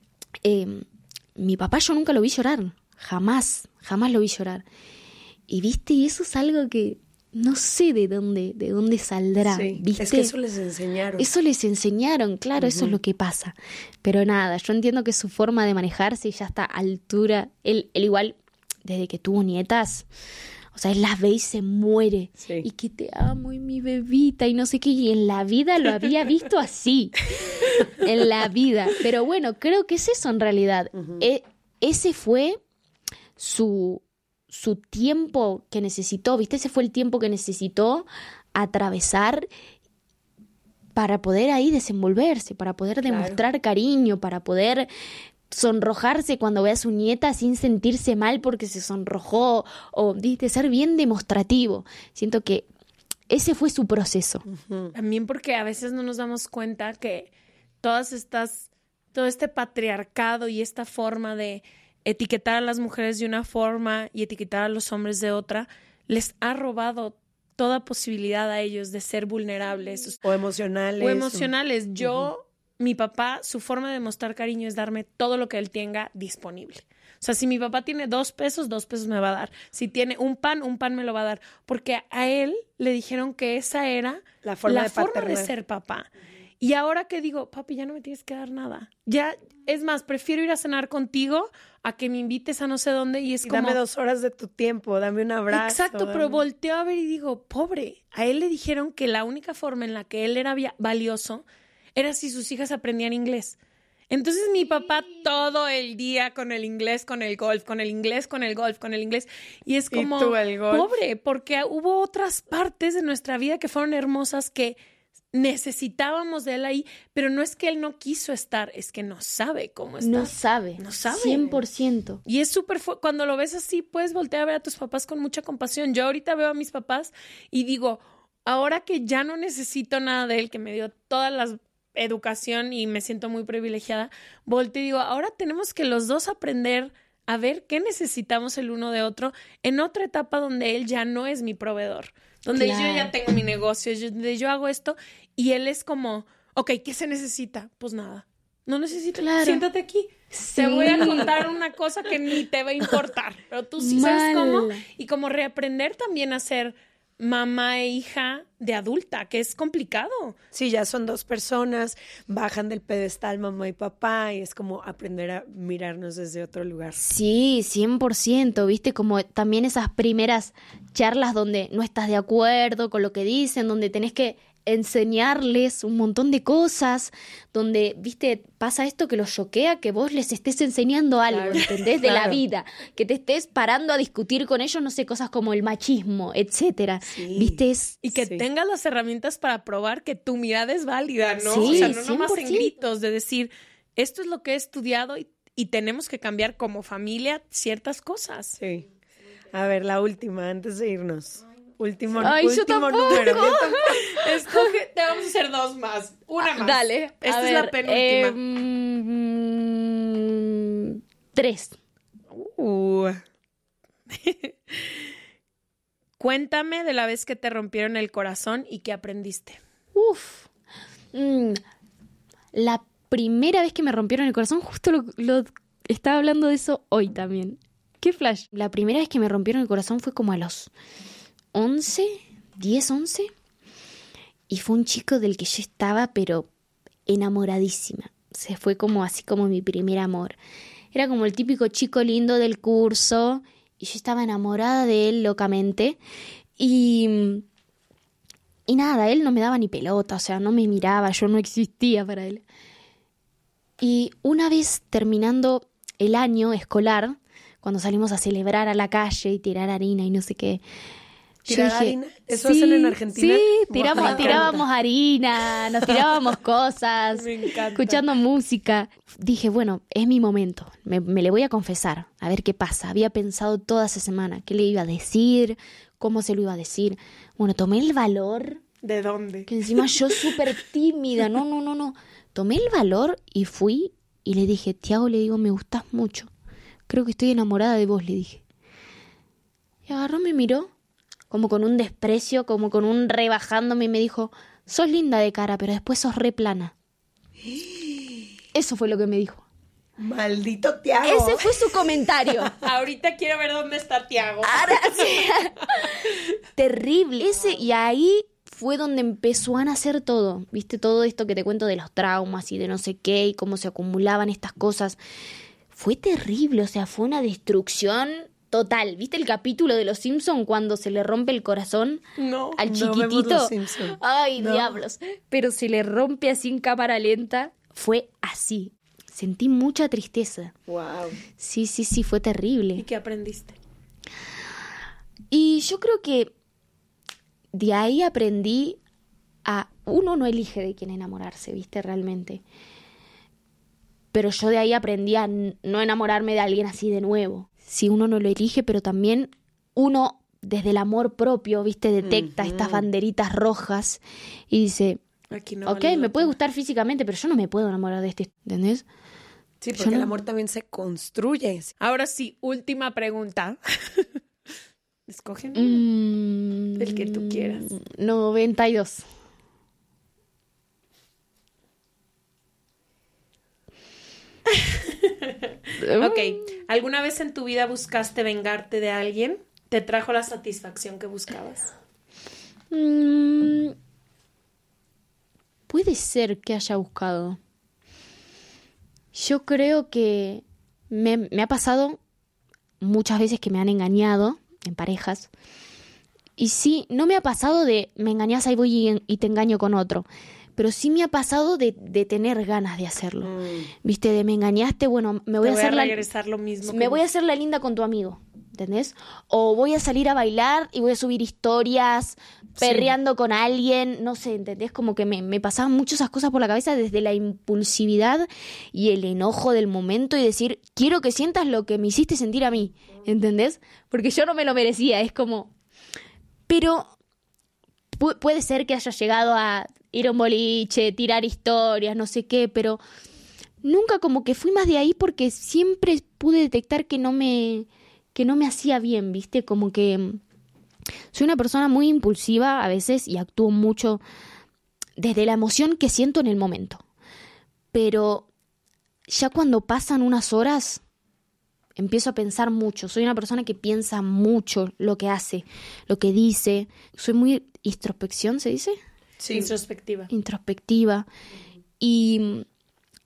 mi papá yo nunca lo vi llorar. Jamás lo vi llorar. Y viste, y eso es algo que no sé de dónde saldrá, Sí, ¿viste? es que eso les enseñaron. Eso les enseñaron, claro, eso es lo que pasa. Pero nada, yo entiendo que su forma de manejarse ya está a altura. Él igual, desde que tuvo nietas, o sea, él las ve y se muere. Sí. Y que te amo y mi bebita y no sé qué. Y en la vida lo había visto así. En la vida. Pero bueno, creo que es eso en realidad. Ese fue su tiempo que necesitó, ¿viste? Ese fue el tiempo que necesitó atravesar para poder ahí desenvolverse, para poder demostrar cariño, para poder sonrojarse cuando ve a su nieta sin sentirse mal porque se sonrojó, o de ser bien demostrativo. Siento que ese fue su proceso. También porque a veces no nos damos cuenta que todo este patriarcado y esta forma de etiquetar a las mujeres de una forma y etiquetar a los hombres de otra, les ha robado toda posibilidad a ellos de ser vulnerables. O emocionales. Mi papá, su forma de demostrar cariño es darme todo lo que él tenga disponible. O sea, si mi papá tiene 2 pesos, 2 pesos me va a dar. Si tiene un pan me lo va a dar. Porque a él le dijeron que esa era La forma de ser papá. Y ahora que digo, papi, ya no me tienes que dar nada. Ya, es más, prefiero ir a cenar contigo a que me invites a no sé dónde y es como... Dame 2 horas de tu tiempo, dame un abrazo. Exacto, pero volteo a ver y digo, pobre, a él le dijeron que la única forma en la que él era valioso era si sus hijas aprendían inglés. Entonces mi papá todo el día con el inglés, con el golf, con el inglés, con el golf, con el inglés. Y es como, ¿Y tú el golf? pobre, porque hubo otras partes de nuestra vida que fueron hermosas que necesitábamos de él ahí, pero no es que él no quiso estar, es que no sabe cómo estar. No sabe. 100%. Y es súper cuando lo ves así, puedes voltear a ver a tus papás con mucha compasión. Yo ahorita veo a mis papás y digo, ahora que ya no necesito nada de él, que me dio toda la educación y me siento muy privilegiada, volteo y digo, ahora tenemos que los dos aprender a ver qué necesitamos el uno de otro en otra etapa donde él ya no es mi proveedor, donde yo ya tengo mi negocio, donde yo hago esto y él es como, ok, ¿qué se necesita? Pues nada, no necesito, siéntate aquí. Sí. Te voy a contar una cosa que ni te va a importar, pero tú sí sabes cómo. Y como reaprender también a ser mamá e hija de adulta, que es complicado. Sí, ya son 2 personas, bajan del pedestal mamá y papá y es como aprender a mirarnos desde otro lugar. Sí, 100%, ¿viste? Como también esas primeras charlas donde no estás de acuerdo con lo que dicen, donde tenés que enseñarles un montón de cosas, donde, viste, pasa esto que los choquea, que vos les estés enseñando algo, claro, ¿entendés? De la vida, que te estés parando a discutir con ellos, no sé, cosas como el machismo, etcétera, ¿viste? Y que tengas las herramientas para probar que tu mirada es válida, ¿no? Sí, o sea, no 100%. Nomás en gritos de decir, esto es lo que he estudiado y tenemos que cambiar como familia ciertas cosas. Sí. A ver, la última, antes de irnos. Último yo tampoco. número. Escoge, te vamos a hacer 2 más. Una más. Dale. Esta es la penúltima. 3. Cuéntame de la vez que te rompieron el corazón y qué aprendiste. La primera vez que me rompieron el corazón, justo lo estaba hablando de eso hoy también. ¿Qué flash? La primera vez que me rompieron el corazón fue como a los 11, y fue un chico del que yo estaba pero enamoradísima. Se fue como así como mi primer amor. Era como el típico chico lindo del curso y yo estaba enamorada de él locamente y nada, él no me daba ni pelota, o sea, no me miraba, yo no existía para él. Y una vez terminando el año escolar, cuando salimos a celebrar a la calle y tirar harina y no sé qué, ¿Tirar harina? ¿Eso hacen en Argentina? Sí, tirábamos harina, nos tirábamos cosas, me encanta. Escuchando música. Dije, bueno, es mi momento, me le voy a confesar, a ver qué pasa. Había pensado toda esa semana qué le iba a decir, cómo se lo iba a decir. Bueno, tomé el valor. ¿De dónde? Que encima yo súper tímida, no. Tomé el valor y fui y le dije, Tiago, le digo, me gustás mucho. Creo que estoy enamorada de vos, le dije. Y agarró, me miró, como con un desprecio, como con un rebajándome y me dijo, sos linda de cara, pero después sos re plana. Eso fue lo que me dijo. Maldito Tiago. Ese fue su comentario. Ahorita quiero ver dónde está Tiago. Ahora sí. Terrible. Y ahí fue donde empezó a nacer todo. ¿Viste? Todo esto que te cuento de los traumas y de no sé qué y cómo se acumulaban estas cosas. Fue terrible, o sea, fue una destrucción total. ¿Viste el capítulo de Los Simpson cuando se le rompe el corazón al chiquitito? No vemos Los Simpson. Ay, no. Diablos. Pero se le rompe así en cámara lenta. Fue así. Sentí mucha tristeza. Wow. Sí, fue terrible. ¿Y qué aprendiste? Y yo creo que de ahí aprendí a... Uno no elige de quién enamorarse, ¿viste? Realmente. Pero yo de ahí aprendí a no enamorarme de alguien así de nuevo. Sí, uno no lo elige, pero también uno desde el amor propio, ¿viste? Detecta estas banderitas rojas y dice, aquí no ok, me puede gustar físicamente, pero yo no me puedo enamorar de este, ¿entendés? Sí, porque el amor también se construye. Ahora sí, última pregunta. Escogen el que tú quieras. 92. Ok, ¿alguna vez en tu vida buscaste vengarte de alguien? ¿Te trajo la satisfacción que buscabas? Puede ser que haya buscado. Yo creo que me ha pasado muchas veces que me han engañado en parejas. Y sí, no me ha pasado de me engañas, ahí voy y te engaño con otro. Pero sí me ha pasado de tener ganas de hacerlo. ¿Viste? De me engañaste, bueno, me voy a hacer regresar lo mismo. Me voy a hacer la linda con tu amigo, ¿entendés? O voy a salir a bailar y voy a subir historias perreando con alguien, no sé, ¿entendés? Como que me pasaban mucho esas cosas por la cabeza desde la impulsividad y el enojo del momento y decir, quiero que sientas lo que me hiciste sentir a mí, ¿entendés? Porque yo no me lo merecía, es como... Pero puede ser que haya llegado a ir a un boliche, tirar historias, no sé qué, pero nunca como que fui más de ahí porque siempre pude detectar que no me hacía bien, ¿viste? Como que soy una persona muy impulsiva a veces y actúo mucho desde la emoción que siento en el momento. Pero ya cuando pasan unas horas empiezo a pensar mucho. Soy una persona que piensa mucho lo que hace, lo que dice. Soy muy introspección, ¿se dice? Sí, introspectiva. Introspectiva. Y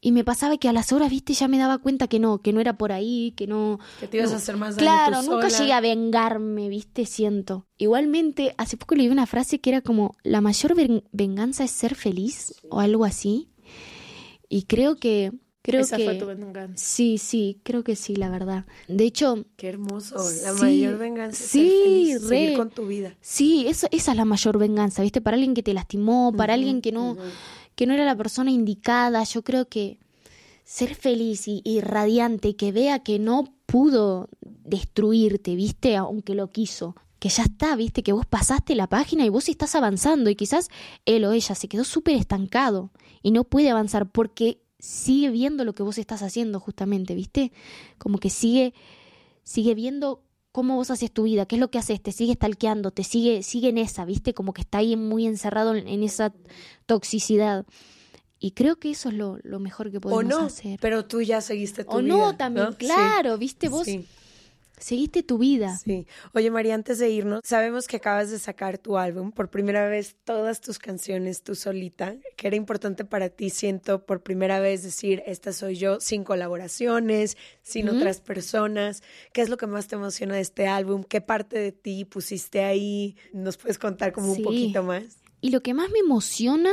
Y me pasaba que a las horas, viste, ya me daba cuenta que no era por ahí, que no... Que te ibas a hacer más daño Claro, tú nunca sola. llegué a vengarme, viste, siento. Igualmente, hace poco leí una frase que era como, la mayor venganza es ser feliz, o algo así. Y creo que... Esa fue tu venganza. Sí, creo que sí, la verdad. De hecho... Qué hermoso. La sí, mayor venganza es sí, ser feliz, re. seguir con tu vida. Sí, esa es la mayor venganza, ¿viste? Para alguien que te lastimó, para alguien que no era la persona indicada. Yo creo que ser feliz y radiante, que vea que no pudo destruirte, ¿viste? Aunque lo quiso. Que ya está, ¿viste? Que vos pasaste la página y vos estás avanzando y quizás él o ella se quedó súper estancado y no puede avanzar porque sigue viendo lo que vos estás haciendo justamente, ¿viste? Como que sigue viendo cómo vos haces tu vida, qué es lo que haces, te sigue stalkeando, te sigue en esa, ¿viste? Como que está ahí muy encerrado en esa toxicidad. Y creo que eso es lo mejor que podemos hacer. Pero tú ya seguiste tu vida. O no, también, ¿no? Claro, ¿viste? Vos seguiste tu vida. Sí. Oye, María, antes de irnos, sabemos que acabas de sacar tu álbum, por primera vez todas tus canciones tú solita, que era importante para ti, siento, por primera vez decir, esta soy yo, sin colaboraciones, sin otras personas. ¿Qué es lo que más te emociona de este álbum? ¿Qué parte de ti pusiste ahí? ¿Nos puedes contar como un poquito más? Y lo que más me emociona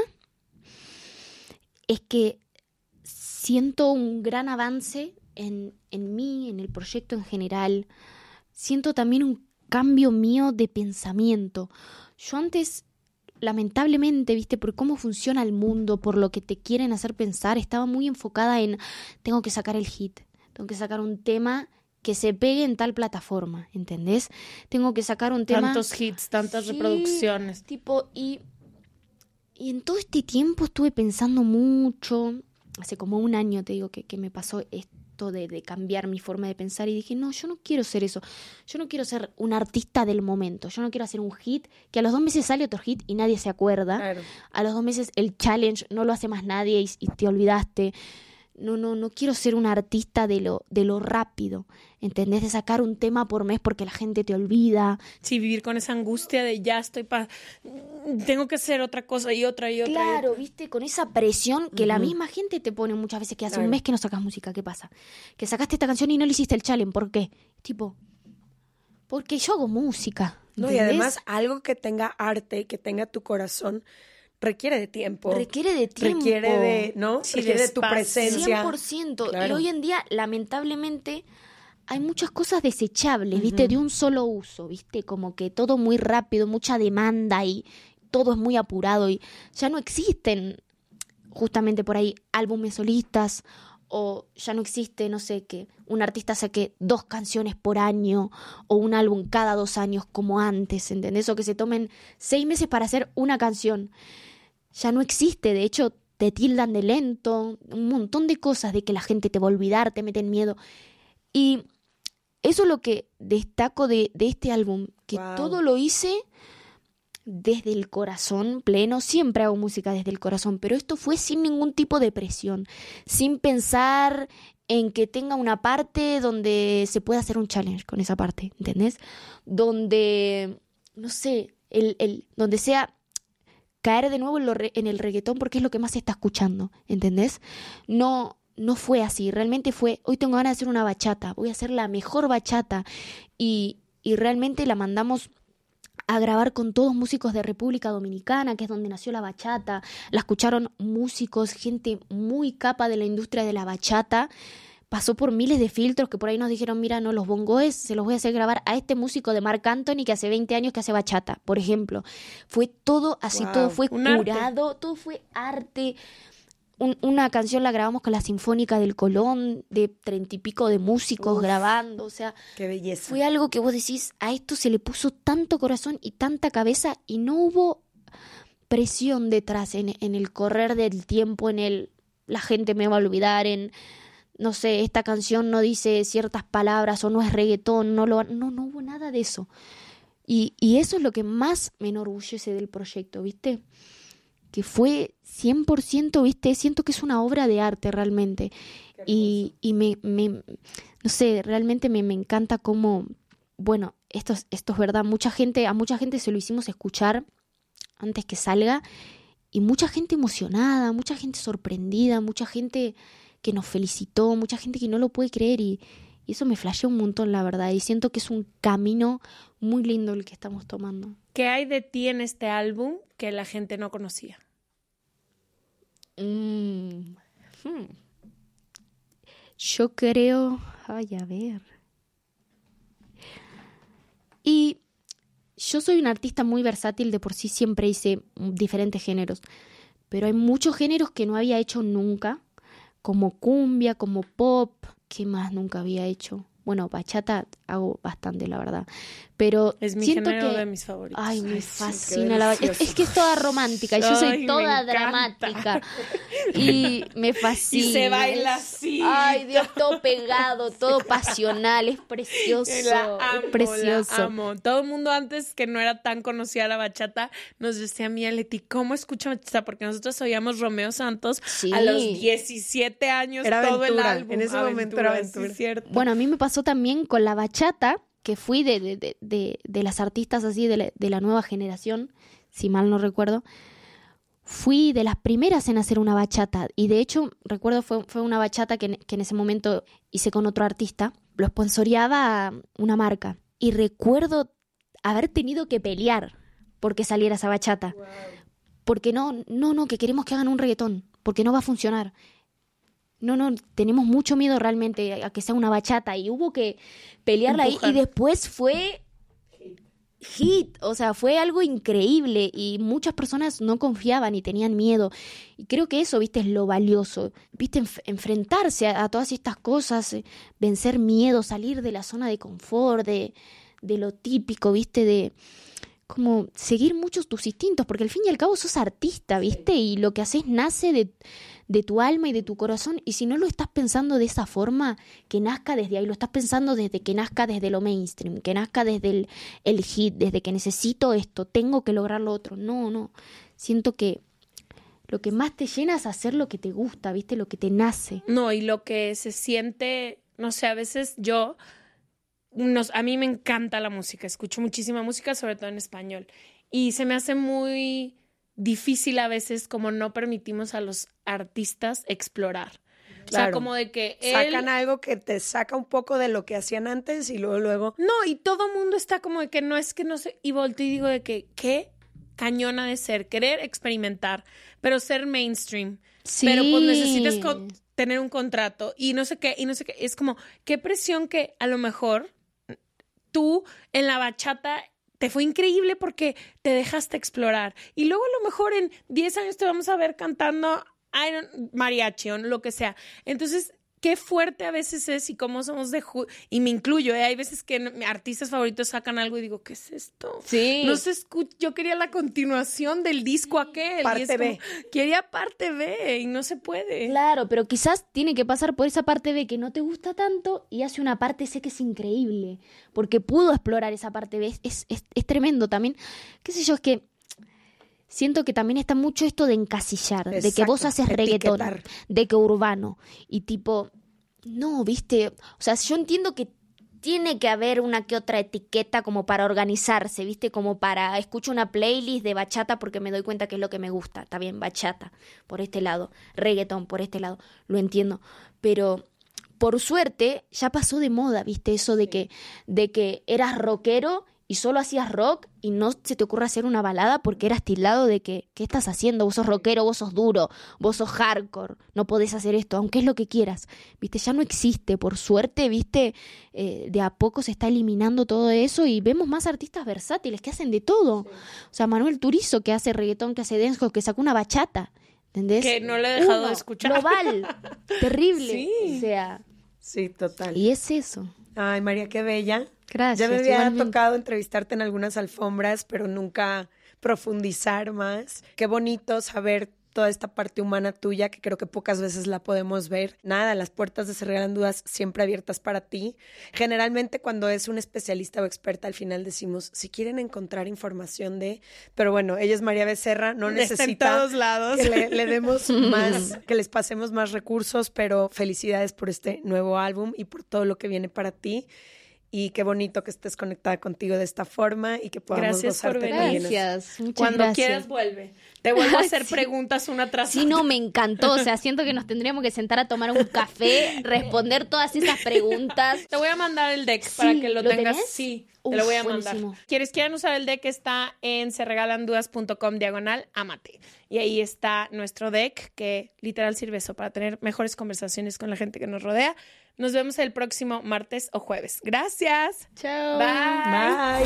es que siento un gran avance en mí, en el proyecto en general. Siento también un cambio mío de pensamiento. Yo antes, lamentablemente, viste, por cómo funciona el mundo, por lo que te quieren hacer pensar, estaba muy enfocada en tengo que sacar el hit, tengo que sacar un tema que se pegue en tal plataforma, ¿entendés? Tengo que sacar un tema... Tantos hits, tantas reproducciones. Tipo, y en todo este tiempo estuve pensando mucho. Hace como un año, te digo, que me pasó esto de cambiar mi forma de pensar y dije, no, yo no quiero ser eso. Yo no quiero ser un artista del momento. Yo no quiero hacer un hit que a los 2 meses sale otro hit y nadie se acuerda. Claro. A los 2 meses el challenge no lo hace más nadie y te olvidaste. No quiero ser un artista de lo rápido, ¿entendés? De sacar un tema por mes porque la gente te olvida. Sí, vivir con esa angustia de ya estoy tengo que hacer otra cosa y otra y otra. Claro, y otra. ¿viste? Con esa presión que la misma gente te pone muchas veces, que hace un mes que no sacas música, ¿qué pasa? Que sacaste esta canción y no le hiciste el challenge, ¿por qué? Tipo, porque yo hago música, ¿entendés? No, y además algo que tenga arte, que tenga tu corazón, requiere de tiempo. Requiere de tiempo. Requiere de, ¿no? Sí, requiere de tu presencia. 100%. Claro. Y hoy en día, lamentablemente, hay muchas cosas desechables, ¿viste? De un solo uso, ¿viste? Como que todo muy rápido, mucha demanda y todo es muy apurado y ya no existen justamente por ahí álbumes solistas o ya no existe, no sé, que un artista saque 2 canciones por año o un álbum cada 2 años como antes, ¿entendés? O que se tomen 6 meses para hacer una canción. Ya no existe, de hecho te tildan de lento, un montón de cosas, de que la gente te va a olvidar, te meten miedo. Y eso es lo que destaco de este álbum, que todo lo hice desde el corazón pleno. Siempre hago música desde el corazón, pero esto fue sin ningún tipo de presión, sin pensar en que tenga una parte donde se pueda hacer un challenge con esa parte, ¿entendés? Donde, no sé, donde sea caer de nuevo en el reggaetón porque es lo que más se está escuchando, ¿entendés? No fue así, realmente fue, hoy tengo ganas de hacer una bachata, voy a hacer la mejor bachata y realmente la mandamos a grabar con todos músicos de República Dominicana, que es donde nació la bachata. La escucharon músicos, gente muy capa de la industria de la bachata. Pasó por miles de filtros que por ahí nos dijeron, mira, no, los bongos se los voy a hacer grabar a este músico de Marc Anthony que hace 20 años que hace bachata, por ejemplo. Fue todo así, todo fue curado, todo fue arte. Una canción la grabamos con la Sinfónica del Colón, de 30 y pico de músicos grabando, o sea, qué belleza. Fue algo que vos decís, a esto se le puso tanto corazón y tanta cabeza y no hubo presión detrás en el correr del tiempo, la gente me va a olvidar, no sé, esta canción no dice ciertas palabras o no es reggaetón, no hubo nada de eso. Y eso es lo que más me enorgullece del proyecto, ¿viste? Que fue 100%, ¿viste? Siento que es una obra de arte realmente. Y no sé, realmente me encanta cómo, bueno, esto es verdad, a mucha gente se lo hicimos escuchar antes que salga mucha gente emocionada, mucha gente sorprendida, mucha gente que nos felicitó, mucha gente que no lo puede creer y eso me flasheó un montón, la verdad, y siento que es un camino muy lindo el que estamos tomando. ¿Qué hay de ti en este álbum que la gente no conocía? Yo creo... Ay, a ver... Y yo soy una artista muy versátil, de por sí siempre hice diferentes géneros, pero hay muchos géneros que no había hecho nunca, como cumbia, como pop, ¿qué más nunca había hecho? Bueno, bachata hago bastante, la verdad, pero es mi siento género que... de mis favoritos. Ay, me fascina la bachata. Es que es toda romántica, yo soy toda dramática y me fascina. Y se baila así. Ay, Dios, todo pegado, todo pasional, es precioso. La amo, es precioso. La amo. Todo el mundo antes que no era tan conocida la bachata nos decía, mía Leti, ¿cómo escucha bachata? Porque nosotros oíamos Romeo Santos a los 17 años, era todo aventura. El álbum. En ese momento era aventura. Sí, cierto. Bueno, a mí me pasó también con la bachata, que fui de las artistas así de la nueva generación, si mal no recuerdo. Fui de las primeras en hacer una bachata y de hecho recuerdo fue una bachata que en ese momento hice con otro artista, lo sponsoreaba una marca y recuerdo haber tenido que pelear porque saliera esa bachata. Wow. Porque no, que queremos que hagan un reggaetón, porque no va a funcionar. No, tenemos mucho miedo realmente a que sea una bachata y hubo que pelearla ahí y después fue hit, o sea, fue algo increíble y muchas personas no confiaban y tenían miedo y creo que eso, viste, es lo valioso, viste, enfrentarse a todas estas cosas, vencer miedo, salir de la zona de confort, de lo típico, viste, de como seguir muchos tus instintos, porque al fin y al cabo sos artista, ¿viste? Y lo que haces nace de tu alma y de tu corazón, y si no lo estás pensando de esa forma, que nazca desde ahí, lo estás pensando desde que nazca desde lo mainstream, que nazca desde el hit, desde que necesito esto, tengo que lograr lo otro. No, siento que lo que más te llena es hacer lo que te gusta, ¿viste? Lo que te nace. No, y lo que se siente, no sé, a veces a mí me encanta la música, escucho muchísima música, sobre todo en español, y se me hace muy difícil a veces como no permitimos a los artistas explorar. Claro. O sea, como de que sacan algo que te saca un poco de lo que hacían antes y luego... No, y todo mundo está como de que no sé, y volteo y digo de que qué cañona de ser, querer experimentar, pero ser mainstream. Sí. Pero pues necesitas tener un contrato y no sé qué, es como, qué presión que a lo mejor tú en la bachata te fue increíble porque te dejaste explorar. Y luego a lo mejor en 10 años te vamos a ver cantando mariachi o lo que sea. Entonces, qué fuerte a veces es y cómo somos y me incluyo, hay veces que mis artistas favoritos sacan algo y digo, ¿qué es esto? Sí. No se escucha, yo quería la continuación del disco aquel. Parte B. Quería parte B y no se puede. Claro, pero quizás tiene que pasar por esa parte B que no te gusta tanto y hace una parte C que es increíble, porque pudo explorar esa parte B, es tremendo también. Qué sé yo, es que siento que también está mucho esto de encasillar, exacto, de que vos haces reggaetón, de que urbano, y tipo, no, viste, o sea, yo entiendo que tiene que haber una que otra etiqueta como para organizarse, viste, como para, escucho una playlist de bachata porque me doy cuenta que es lo que me gusta, está bien, bachata, por este lado, reggaetón, por este lado, lo entiendo, pero por suerte ya pasó de moda, viste, eso de que eras rockero y solo hacías rock y no se te ocurre hacer una balada porque eras tildado de que, ¿qué estás haciendo? Vos sos rockero, vos sos duro, vos sos hardcore, no podés hacer esto, aunque es lo que quieras. ¿Viste? Ya no existe, por suerte, ¿viste? De a poco se está eliminando todo eso y vemos más artistas versátiles que hacen de todo. Sí. O sea, Manuel Turizo, que hace reggaetón, que hace dancehall, que sacó una bachata, ¿entendés? Que no le he dejado de escuchar. Global, terrible, sí. O sea. Sí, total. Y es eso. Ay, María, qué bella. Gracias. Ya me había tocado entrevistarte en algunas alfombras, pero nunca profundizar más. Qué bonito saber toda esta parte humana tuya, que creo que pocas veces la podemos ver. Nada, las puertas de Se Regalan Dudas siempre abiertas para ti. Generalmente cuando es un especialista o experta, al final decimos, si quieren encontrar información de... Pero bueno, ella es María Becerra, no necesita en todos lados. Que le demos más, que les pasemos más recursos, pero felicidades por este nuevo álbum y por todo lo que viene para ti. y qué bonito que estés conectada contigo de esta forma y que podamos gozarte también. Gracias, muchas Cuando gracias. quieras vuelve. Te vuelvo a hacer preguntas una tras otra. Sí, no, me encantó. O sea, siento que nos tendríamos que sentar a tomar un café, responder todas esas preguntas. Te voy a mandar el deck para que lo tengas. tenés? Sí, Uf, te lo voy a mandar. buenísimo. Quieran usar el deck, está en serregalandudas.com/amate. Y ahí está nuestro deck, que literal sirve eso para tener mejores conversaciones con la gente que nos rodea. Nos vemos el próximo martes o jueves. Gracias. Chao. Bye.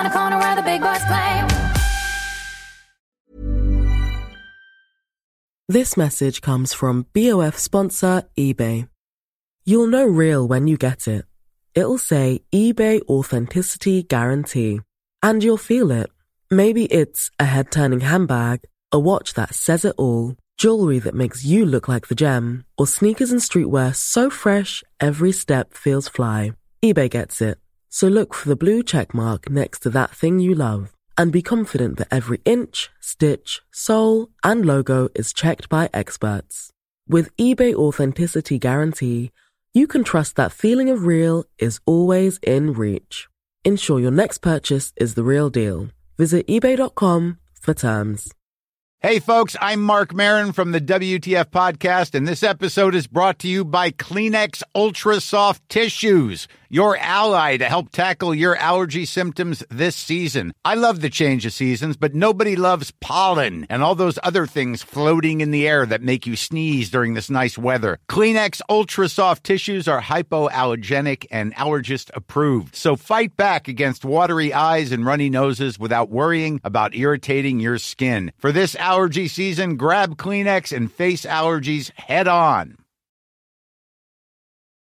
This message comes from BOF sponsor eBay. You'll know real when you get it. It'll say eBay Authenticity Guarantee. And you'll feel it. Maybe it's a head-turning handbag, a watch that says it all, jewelry that makes you look like the gem, or sneakers and streetwear so fresh every step feels fly. eBay gets it. So look for the blue check mark next to that thing you love. And be confident that every inch, stitch, sole, and logo is checked by experts. With eBay Authenticity Guarantee, you can trust that feeling of real is always in reach. Ensure your next purchase is the real deal. Visit eBay.com for terms. Hey, folks, I'm Mark Maron from the WTF Podcast, and this episode is brought to you by Kleenex Ultra Soft Tissues, your ally to help tackle your allergy symptoms this season. I love the change of seasons, but nobody loves pollen and all those other things floating in the air that make you sneeze during this nice weather. Kleenex Ultra Soft Tissues are hypoallergenic and allergist approved, so fight back against watery eyes and runny noses without worrying about irritating your skin. For this allergy season, grab Kleenex and face allergies head on.